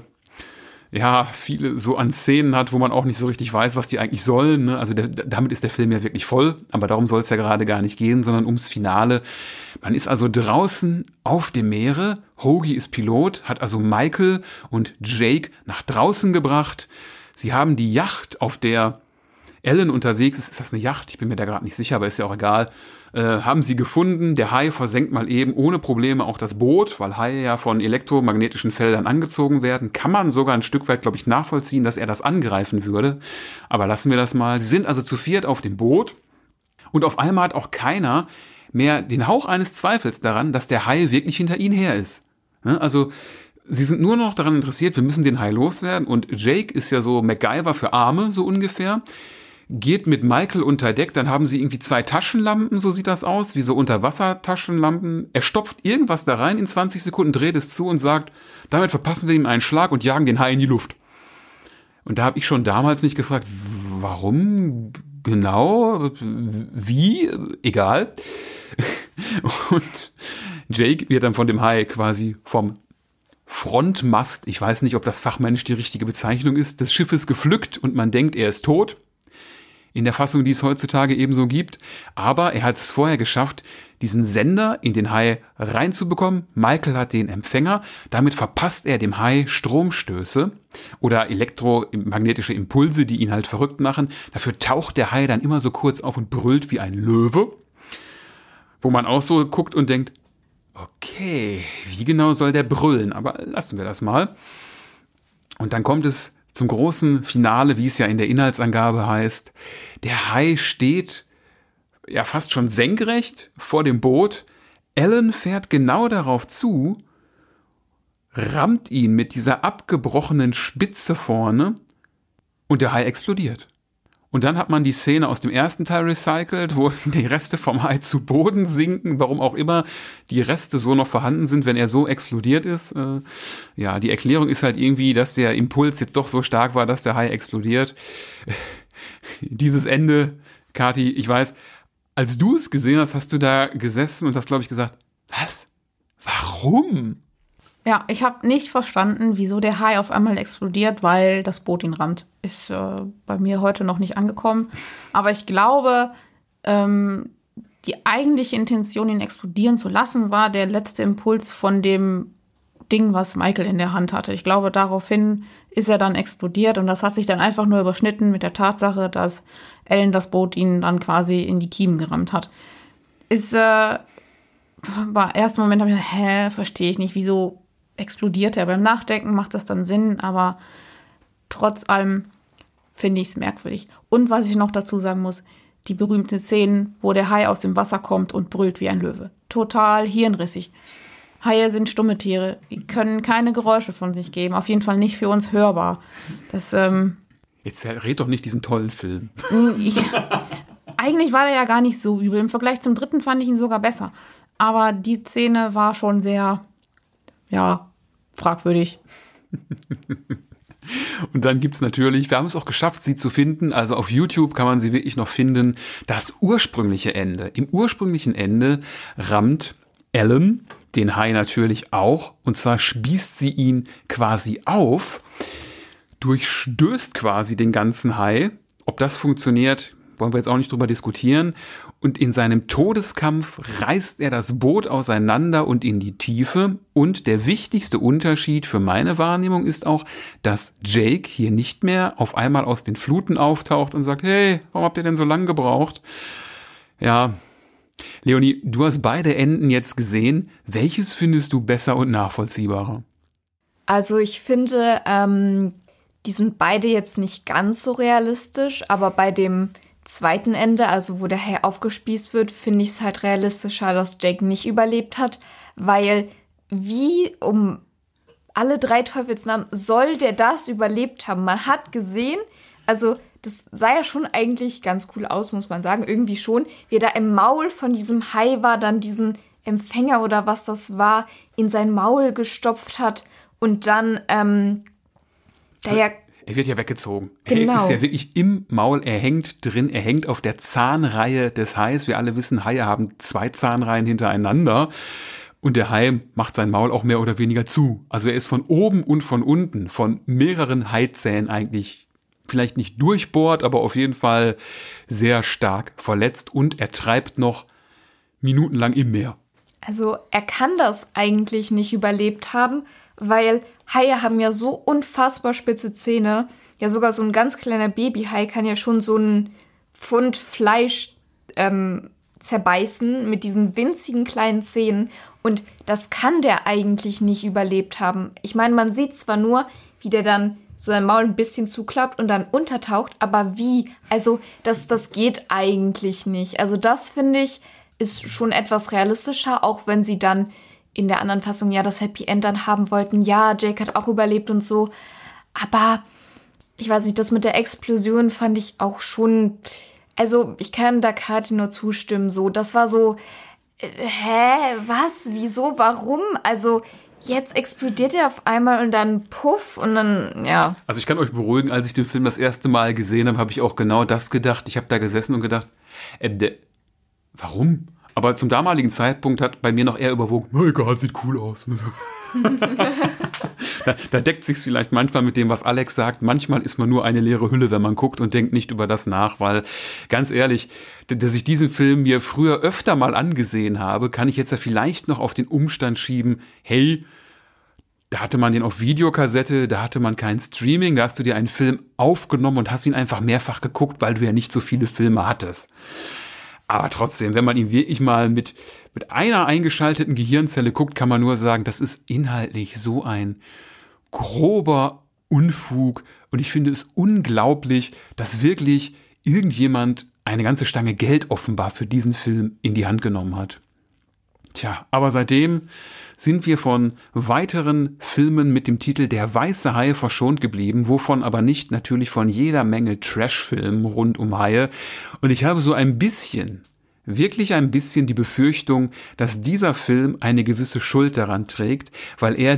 so an Szenen hat, wo man auch nicht so richtig weiß, was die eigentlich sollen. Ne? Also damit ist der Film ja wirklich voll, aber darum soll es ja gerade gar nicht gehen, sondern ums Finale. Man ist also draußen auf dem Meere, Hoagie ist Pilot, hat also Michael und Jake nach draußen gebracht. Sie haben die Yacht, auf der Ellen unterwegs ist das eine Yacht? Ich bin mir da gerade nicht sicher, aber ist ja auch egal. Haben sie gefunden. Der Hai versenkt mal eben ohne Probleme auch das Boot, weil Haie ja von elektromagnetischen Feldern angezogen werden. Kann man sogar ein Stück weit, glaube ich, nachvollziehen, dass er das angreifen würde. Aber lassen wir das mal. Sie sind also zu viert auf dem Boot. Und auf einmal hat auch keiner mehr den Hauch eines Zweifels daran, dass der Hai wirklich hinter ihnen her ist. Also sie sind nur noch daran interessiert, wir müssen den Hai loswerden. Und Jake ist ja so MacGyver für Arme, so ungefähr. Geht mit Michael unter Deck, dann haben sie irgendwie 2 Taschenlampen, so sieht das aus, wie so Unterwasser-Taschenlampen. Er stopft irgendwas da rein in 20 Sekunden, dreht es zu und sagt, damit verpassen wir ihm einen Schlag und jagen den Hai in die Luft. Und da habe ich schon damals mich gefragt, warum genau, wie, egal. Und Jake wird dann von dem Hai quasi vom Frontmast, ich weiß nicht, ob das fachmännisch die richtige Bezeichnung ist, des Schiffes gepflückt und man denkt, er ist tot. In der Fassung, die es heutzutage ebenso gibt. Aber er hat es vorher geschafft, diesen Sender in den Hai reinzubekommen. Michael hat den Empfänger. Damit verpasst er dem Hai Stromstöße oder elektromagnetische Impulse, die ihn halt verrückt machen. Dafür taucht der Hai dann immer so kurz auf und brüllt wie ein Löwe. Wo man auch so guckt und denkt, okay, wie genau soll der brüllen? Aber lassen wir das mal. Und dann kommt es zum großen Finale, wie es ja in der Inhaltsangabe heißt. Der Hai steht ja fast schon senkrecht vor dem Boot. Ellen fährt genau darauf zu, rammt ihn mit dieser abgebrochenen Spitze vorne und der Hai explodiert. Und dann hat man die Szene aus dem ersten Teil recycelt, wo die Reste vom Hai zu Boden sinken, warum auch immer die Reste so noch vorhanden sind, wenn er so explodiert ist. Ja, die Erklärung ist halt irgendwie, dass der Impuls jetzt doch so stark war, dass der Hai explodiert. Dieses Ende, Kathi, ich weiß, als du es gesehen hast, hast du da gesessen und hast, glaube ich, gesagt, was? Warum? Ja, ich habe nicht verstanden, wieso der Hai auf einmal explodiert, weil das Boot ihn rammt. Ist bei mir heute noch nicht angekommen. Aber ich glaube, die eigentliche Intention, ihn explodieren zu lassen, war der letzte Impuls von dem Ding, was Michael in der Hand hatte. Ich glaube, daraufhin ist er dann explodiert und das hat sich dann einfach nur überschnitten mit der Tatsache, dass Ellen das Boot ihn dann quasi in die Kiemen gerammt hat. War ersten Moment, habe ich gedacht, verstehe ich nicht, wieso explodiert er? Beim Nachdenken macht das dann Sinn, aber trotz allem finde ich es merkwürdig. Und was ich noch dazu sagen muss, die berühmten Szenen, wo der Hai aus dem Wasser kommt und brüllt wie ein Löwe. Total hirnrissig. Haie sind stumme Tiere, die können keine Geräusche von sich geben, auf jeden Fall nicht für uns hörbar. Das, Jetzt red doch nicht diesen tollen Film. Eigentlich war der ja gar nicht so übel. Im Vergleich zum 3. fand ich ihn sogar besser. Aber die Szene war schon sehr, fragwürdig. Und dann gibt's natürlich, wir haben es auch geschafft, sie zu finden, also auf YouTube kann man sie wirklich noch finden, das ursprüngliche Ende. Im ursprünglichen Ende rammt Ellen den Hai natürlich auch. Und zwar spießt sie ihn quasi auf, durchstößt quasi den ganzen Hai. Ob das funktioniert, wollen wir jetzt auch nicht drüber diskutieren. Und in seinem Todeskampf reißt er das Boot auseinander und in die Tiefe. Und der wichtigste Unterschied für meine Wahrnehmung ist auch, dass Jake hier nicht mehr auf einmal aus den Fluten auftaucht und sagt, hey, warum habt ihr denn so lange gebraucht? Ja, Leonie, du hast beide Enden jetzt gesehen. Welches findest du besser und nachvollziehbarer? Also ich finde, die sind beide jetzt nicht ganz so realistisch, aber bei dem zweiten Ende, also wo der Hai aufgespießt wird, finde ich es halt realistischer, dass Jake nicht überlebt hat, weil wie um alle 3 Teufelsnamen soll der das überlebt haben? Man hat gesehen, also das sah ja schon eigentlich ganz cool aus, muss man sagen, irgendwie schon, wie er da im Maul von diesem Hai war, dann diesen Empfänger oder was das war, in sein Maul gestopft hat und dann, Er wird ja weggezogen. Genau. Er ist ja wirklich im Maul, er hängt drin, er hängt auf der Zahnreihe des Hais. Wir alle wissen, Haie haben 2 Zahnreihen hintereinander. Und der Hai macht sein Maul auch mehr oder weniger zu. Also er ist von oben und von unten, von mehreren Haizähnen eigentlich vielleicht nicht durchbohrt, aber auf jeden Fall sehr stark verletzt. Und er treibt noch minutenlang im Meer. Also er kann das eigentlich nicht überlebt haben, weil Haie haben ja so unfassbar spitze Zähne. Ja, sogar so ein ganz kleiner Babyhai kann ja schon so ein Pfund Fleisch zerbeißen mit diesen winzigen kleinen Zähnen. Und das kann der eigentlich nicht überlebt haben. Ich meine, man sieht zwar nur, wie der dann so sein Maul ein bisschen zuklappt und dann untertaucht, aber wie? Also das geht eigentlich nicht. Also das, finde ich, ist schon etwas realistischer, auch wenn sie dann in der anderen Fassung ja das Happy End dann haben wollten. Ja, Jake hat auch überlebt und so. Aber ich weiß nicht, das mit der Explosion fand ich auch schon. Also ich kann da Kathi nur zustimmen. So, das war so. Was? Wieso? Warum? Also jetzt explodiert er auf einmal und dann puff und dann, ja. Also ich kann euch beruhigen, als ich den Film das erste Mal gesehen habe, habe ich auch genau das gedacht. Ich habe da gesessen und gedacht, warum? Aber zum damaligen Zeitpunkt hat bei mir noch eher überwogen, na egal, sieht cool aus. da deckt sich's vielleicht manchmal mit dem, was Alex sagt. Manchmal ist man nur eine leere Hülle, wenn man guckt und denkt nicht über das nach, weil, ganz ehrlich, dass ich diesen Film mir früher öfter mal angesehen habe, kann ich jetzt ja vielleicht noch auf den Umstand schieben, hey, da hatte man den auf Videokassette, da hatte man kein Streaming, da hast du dir einen Film aufgenommen und hast ihn einfach mehrfach geguckt, weil du ja nicht so viele Filme hattest. Aber trotzdem, wenn man ihn wirklich mal mit einer eingeschalteten Gehirnzelle guckt, kann man nur sagen, das ist inhaltlich so ein grober Unfug. Und ich finde es unglaublich, dass wirklich irgendjemand eine ganze Stange Geld offenbar für diesen Film in die Hand genommen hat. Tja, aber seitdem sind wir von weiteren Filmen mit dem Titel Der weiße Hai verschont geblieben, wovon aber nicht natürlich von jeder Menge Trash-Filmen rund um Haie. Und ich habe so ein bisschen, wirklich ein bisschen die Befürchtung, dass dieser Film eine gewisse Schuld daran trägt, weil er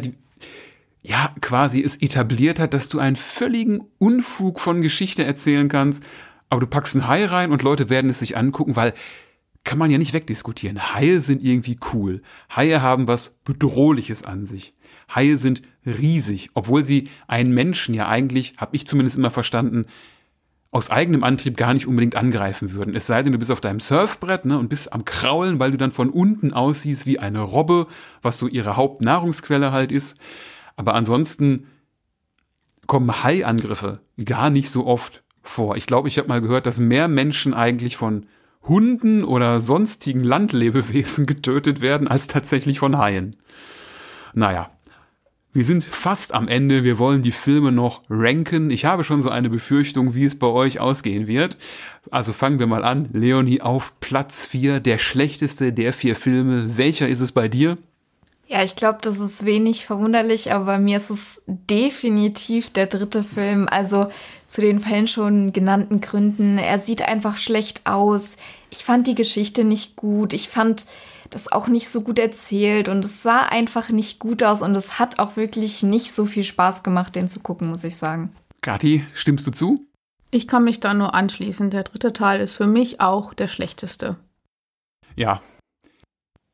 quasi es etabliert hat, dass du einen völligen Unfug von Geschichte erzählen kannst, aber du packst einen Hai rein und Leute werden es sich angucken, weil kann man ja nicht wegdiskutieren. Haie sind irgendwie cool. Haie haben was Bedrohliches an sich. Haie sind riesig, obwohl sie einen Menschen ja eigentlich, habe ich zumindest immer verstanden, aus eigenem Antrieb gar nicht unbedingt angreifen würden. Es sei denn, du bist auf deinem Surfbrett, ne, und bist am Kraulen, weil du dann von unten aussiehst wie eine Robbe, was so ihre Hauptnahrungsquelle halt ist. Aber ansonsten kommen Haiangriffe gar nicht so oft vor. Ich glaube, ich habe mal gehört, dass mehr Menschen eigentlich von Hunden oder sonstigen Landlebewesen getötet werden, als tatsächlich von Haien. Naja, wir sind fast am Ende. Wir wollen die Filme noch ranken. Ich habe schon so eine Befürchtung, wie es bei euch ausgehen wird. Also fangen wir mal an. Leonie, auf Platz 4, der schlechteste der 4 Filme. Welcher ist es bei dir? Ja, ich glaube, das ist wenig verwunderlich, aber bei mir ist es definitiv der 3. Film. Also zu den vorhin schon genannten Gründen. Er sieht einfach schlecht aus. Ich fand die Geschichte nicht gut. Ich fand das auch nicht so gut erzählt und es sah einfach nicht gut aus und es hat auch wirklich nicht so viel Spaß gemacht, den zu gucken, muss ich sagen. Kathi, stimmst du zu? Ich kann mich da nur anschließen. Der 3. Teil ist für mich auch der schlechteste. Ja.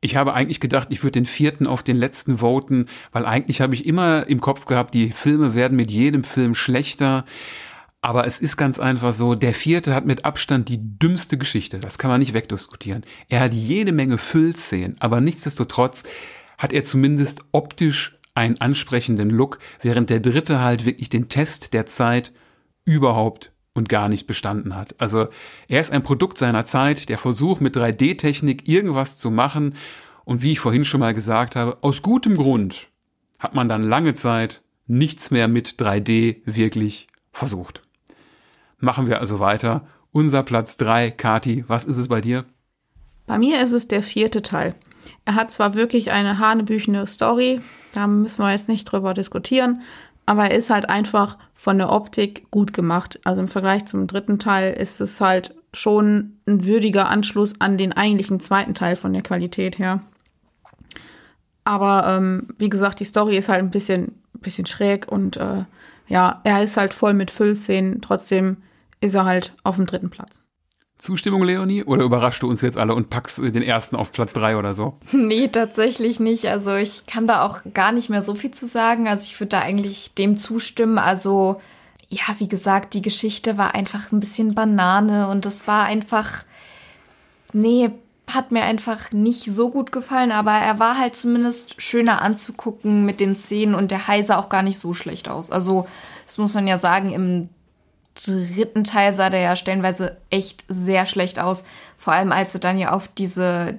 Ich habe eigentlich gedacht, ich würde den 4. auf den letzten voten, weil eigentlich habe ich immer im Kopf gehabt, die Filme werden mit jedem Film schlechter. Aber es ist ganz einfach so, der 4. hat mit Abstand die dümmste Geschichte. Das kann man nicht wegdiskutieren. Er hat jede Menge Füllszenen, aber nichtsdestotrotz hat er zumindest optisch einen ansprechenden Look, während der 3. halt wirklich den Test der Zeit überhaupt und gar nicht bestanden hat. Also er ist ein Produkt seiner Zeit, der Versuch mit 3D-Technik irgendwas zu machen. Und wie ich vorhin schon mal gesagt habe, aus gutem Grund hat man dann lange Zeit nichts mehr mit 3D wirklich versucht. Machen wir also weiter. Unser Platz 3, Kathi, was ist es bei dir? Bei mir ist es der 4. Teil. Er hat zwar wirklich eine hanebüchene Story, da müssen wir jetzt nicht drüber diskutieren, aber er ist halt einfach von der Optik gut gemacht. Also im Vergleich zum 3. Teil ist es halt schon ein würdiger Anschluss an den eigentlichen 2. Teil von der Qualität her. Aber wie gesagt, die Story ist halt ein bisschen schräg und er ist halt voll mit Füllszenen. Trotzdem ist er halt auf dem 3. Platz. Zustimmung, Leonie? Oder überraschst du uns jetzt alle und packst den 1. auf Platz 3 oder so? Nee, tatsächlich nicht. Also ich kann da auch gar nicht mehr so viel zu sagen. Also ich würde da eigentlich dem zustimmen. Also ja, wie gesagt, die Geschichte war einfach ein bisschen Banane und das war einfach, hat mir einfach nicht so gut gefallen, aber er war halt zumindest schöner anzugucken mit den Szenen und der Hai sah auch gar nicht so schlecht aus. Also das muss man ja sagen, im 3. Teil sah der ja stellenweise echt sehr schlecht aus. Vor allem, als er dann ja auf diese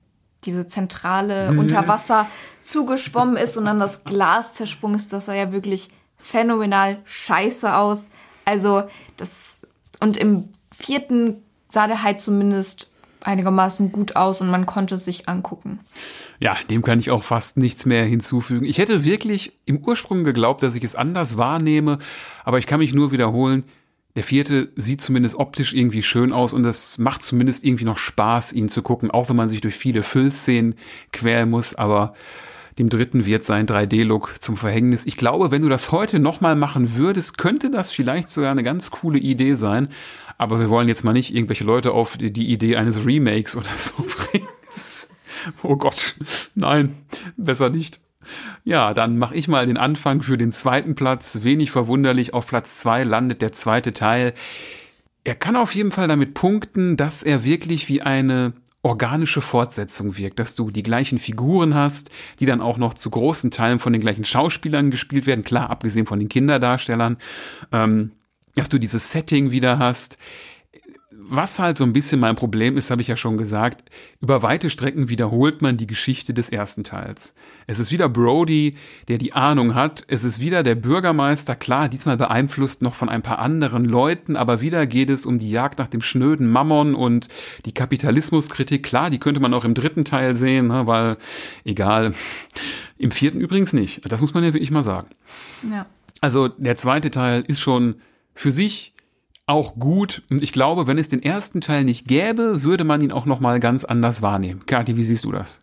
Zentrale unter Wasser zugeschwommen ist und dann das Glas zersprungen ist. Das sah ja wirklich phänomenal scheiße aus. Also und im 4. sah der Hai zumindest einigermaßen gut aus und man konnte es sich angucken. Ja, dem kann ich auch fast nichts mehr hinzufügen. Ich hätte wirklich im Ursprung geglaubt, dass ich es anders wahrnehme, aber ich kann mich nur wiederholen, der 4. sieht zumindest optisch irgendwie schön aus und es macht zumindest irgendwie noch Spaß, ihn zu gucken, auch wenn man sich durch viele Füllszenen quälen muss, aber dem 3. wird sein 3D-Look zum Verhängnis. Ich glaube, wenn du das heute nochmal machen würdest, könnte das vielleicht sogar eine ganz coole Idee sein. Aber wir wollen jetzt mal nicht irgendwelche Leute auf die Idee eines Remakes oder so bringen. Oh Gott, nein, besser nicht. Ja, dann mache ich mal den Anfang für den 2. Platz. Wenig verwunderlich, auf Platz 2 landet der 2. Teil. Er kann auf jeden Fall damit punkten, dass er wirklich wie eine organische Fortsetzung wirkt, dass du die gleichen Figuren hast, die dann auch noch zu großen Teilen von den gleichen Schauspielern gespielt werden, klar, abgesehen von den Kinderdarstellern, dass du dieses Setting wieder hast. Was halt so ein bisschen mein Problem ist, habe ich ja schon gesagt, über weite Strecken wiederholt man die Geschichte des 1. Teils. Es ist wieder Brody, der die Ahnung hat. Es ist wieder der Bürgermeister, klar, diesmal beeinflusst noch von ein paar anderen Leuten, aber wieder geht es um die Jagd nach dem schnöden Mammon und die Kapitalismuskritik. Klar, die könnte man auch im 3. Teil sehen, ne, weil, egal, im 4. übrigens nicht. Das muss man ja wirklich mal sagen. Ja. Also der 2. Teil ist schon für sich auch gut. Und ich glaube, wenn es den 1. Teil nicht gäbe, würde man ihn auch noch mal ganz anders wahrnehmen. Kathi, wie siehst du das?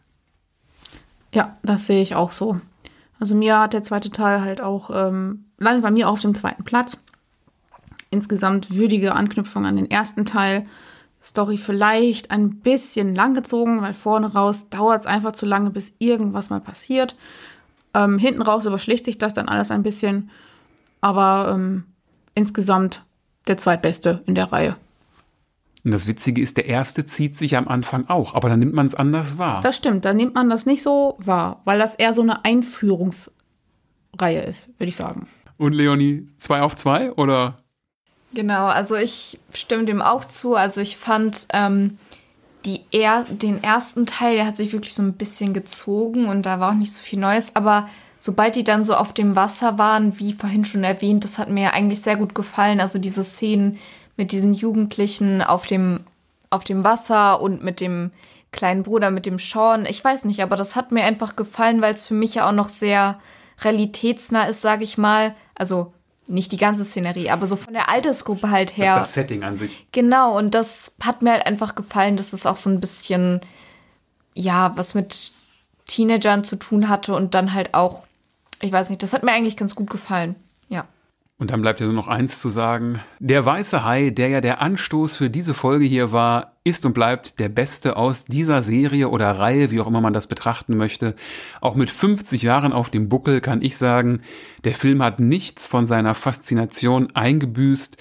Ja, das sehe ich auch so. Also mir hat der 2. Teil halt auch, landet bei mir auf dem 2. Platz. Insgesamt würdige Anknüpfung an den 1. Teil. Story vielleicht ein bisschen langgezogen, weil vorne raus dauert es einfach zu lange, bis irgendwas mal passiert. Hinten raus überschlägt sich das dann alles ein bisschen. Aber insgesamt der zweitbeste in der Reihe. Und das Witzige ist, der 1. zieht sich am Anfang auch, aber dann nimmt man es anders wahr. Das stimmt, da nimmt man das nicht so wahr, weil das eher so eine Einführungsreihe ist, würde ich sagen. Und Leonie, 2 auf 2 oder? Genau, also ich stimme dem auch zu. Also ich fand den 1. Teil, der hat sich wirklich so ein bisschen gezogen und da war auch nicht so viel Neues, aber sobald die dann so auf dem Wasser waren, wie vorhin schon erwähnt, das hat mir eigentlich sehr gut gefallen. Also diese Szenen mit diesen Jugendlichen auf dem Wasser und mit dem kleinen Bruder, mit dem Sean. Ich weiß nicht, aber das hat mir einfach gefallen, weil es für mich ja auch noch sehr realitätsnah ist, sage ich mal. Also nicht die ganze Szenerie, aber so von der Altersgruppe halt her. Das Setting an sich. Genau, und das hat mir halt einfach gefallen, dass es auch so ein bisschen, ja, was mit Teenagern zu tun hatte und dann halt auch, ich weiß nicht, das hat mir eigentlich ganz gut gefallen, ja. Und dann bleibt ja nur noch eins zu sagen. Der Weiße Hai, der ja der Anstoß für diese Folge hier war, ist und bleibt der beste aus dieser Serie oder Reihe, wie auch immer man das betrachten möchte. Auch mit 50 Jahren auf dem Buckel kann ich sagen, der Film hat nichts von seiner Faszination eingebüßt.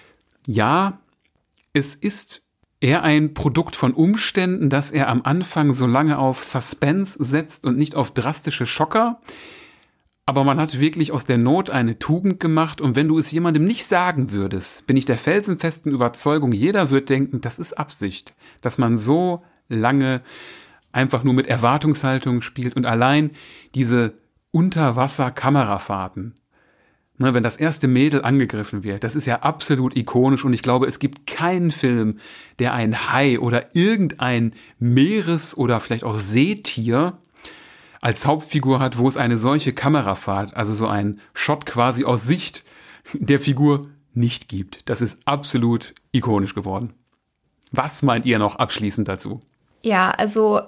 Ja, es ist eher ein Produkt von Umständen, dass er am Anfang so lange auf Suspense setzt und nicht auf drastische Schocker. Aber man hat wirklich aus der Not eine Tugend gemacht und wenn du es jemandem nicht sagen würdest, bin ich der felsenfesten Überzeugung, jeder wird denken, das ist Absicht, dass man so lange einfach nur mit Erwartungshaltung spielt und allein diese Unterwasser-Kamerafahrten, ne, wenn das erste Mädel angegriffen wird, das ist ja absolut ikonisch und ich glaube, es gibt keinen Film, der ein Hai oder irgendein Meeres- oder vielleicht auch Seetier als Hauptfigur hat, wo es eine solche Kamerafahrt, also so ein Shot quasi aus Sicht der Figur nicht gibt. Das ist absolut ikonisch geworden. Was meint ihr noch abschließend dazu? Ja, also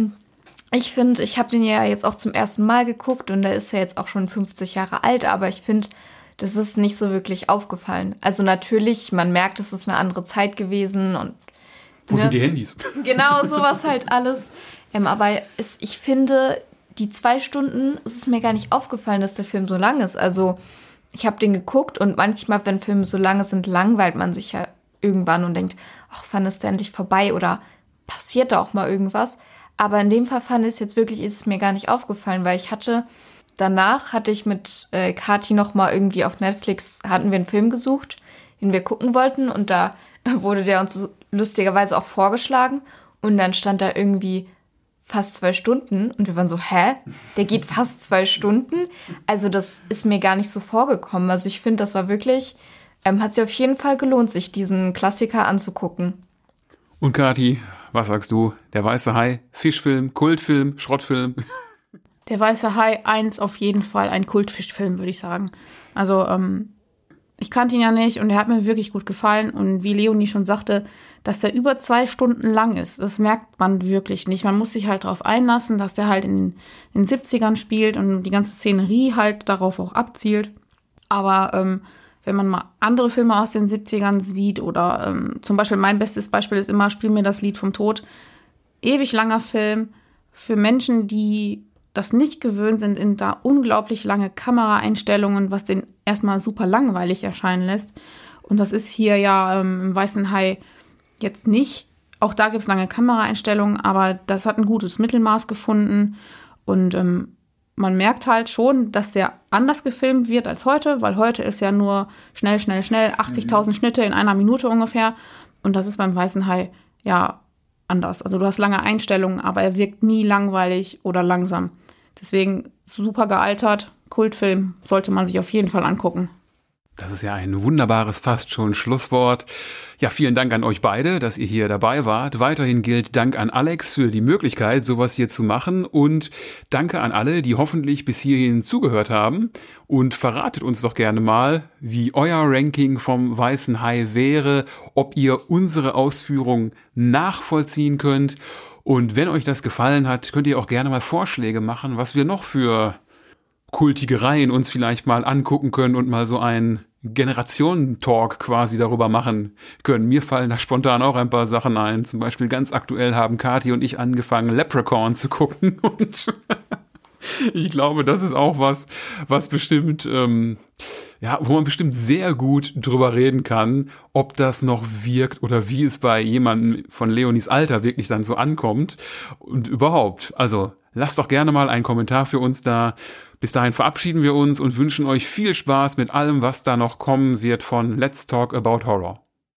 ich finde, ich habe den ja jetzt auch zum ersten Mal geguckt und der ist ja jetzt auch schon 50 Jahre alt, aber ich finde, das ist nicht so wirklich aufgefallen. Also natürlich, man merkt, es ist eine andere Zeit gewesen und wo sind die Handys? Genau, sowas halt alles. Aber ich finde, die 2 Stunden, ist es mir gar nicht aufgefallen, dass der Film so lang ist. Also ich habe den geguckt und manchmal, wenn Filme so lange sind, langweilt man sich ja irgendwann und denkt, ach, wann ist der endlich vorbei oder passiert da auch mal irgendwas? Aber in dem Fall fand ich es jetzt wirklich, ist es mir gar nicht aufgefallen, weil danach hatte ich mit Kathi noch mal irgendwie auf Netflix, hatten wir einen Film gesucht, den wir gucken wollten und da wurde der uns lustigerweise auch vorgeschlagen und dann stand da irgendwie fast 2 Stunden und wir waren so, hä? Der geht fast 2 Stunden? Also das ist mir gar nicht so vorgekommen. Also ich finde, das war wirklich, hat sich auf jeden Fall gelohnt, sich diesen Klassiker anzugucken. Und Kathi, was sagst du? Der Weiße Hai, Fischfilm, Kultfilm, Schrottfilm? Der Weiße Hai 1 auf jeden Fall ein Kultfischfilm, würde ich sagen. Also ich kannte ihn ja nicht und er hat mir wirklich gut gefallen. Und wie Leonie schon sagte, dass der über 2 Stunden lang ist, das merkt man wirklich nicht. Man muss sich halt darauf einlassen, dass der halt in den 70ern spielt und die ganze Szenerie halt darauf auch abzielt. Aber wenn man mal andere Filme aus den 70ern sieht oder zum Beispiel mein bestes Beispiel ist immer Spiel mir das Lied vom Tod. Ewig langer Film für Menschen, die das nicht gewöhnt sind, in da unglaublich lange Kameraeinstellungen, was den erstmal super langweilig erscheinen lässt. Und das ist hier ja im Weißen Hai jetzt nicht. Auch da gibt es lange Kameraeinstellungen, aber das hat ein gutes Mittelmaß gefunden. Und man merkt halt schon, dass der anders gefilmt wird als heute, weil heute ist ja nur schnell, 80.000 Schnitte in 1 Minute ungefähr. Und das ist beim Weißen Hai ja anders. Also du hast lange Einstellungen, aber er wirkt nie langweilig oder langsam. Deswegen super gealtert, Kultfilm, sollte man sich auf jeden Fall angucken. Das ist ja ein wunderbares, fast schon Schlusswort. Ja, vielen Dank an euch beide, dass ihr hier dabei wart. Weiterhin gilt Dank an Alex für die Möglichkeit, sowas hier zu machen. Und danke an alle, die hoffentlich bis hierhin zugehört haben. Und verratet uns doch gerne mal, wie euer Ranking vom Weißen Hai wäre, ob ihr unsere Ausführungen nachvollziehen könnt. Und wenn euch das gefallen hat, könnt ihr auch gerne mal Vorschläge machen, was wir noch für kultige Reihen uns vielleicht mal angucken können und mal so einen Generationen-Talk quasi darüber machen können. Mir fallen da spontan auch ein paar Sachen ein. Zum Beispiel ganz aktuell haben Kathi und ich angefangen, Leprechaun zu gucken und ich glaube, das ist auch was bestimmt, wo man bestimmt sehr gut drüber reden kann, ob das noch wirkt oder wie es bei jemandem von Leonies Alter wirklich dann so ankommt und überhaupt. Also lasst doch gerne mal einen Kommentar für uns da. Bis dahin verabschieden wir uns und wünschen euch viel Spaß mit allem, was da noch kommen wird von Let's Talk About Horror.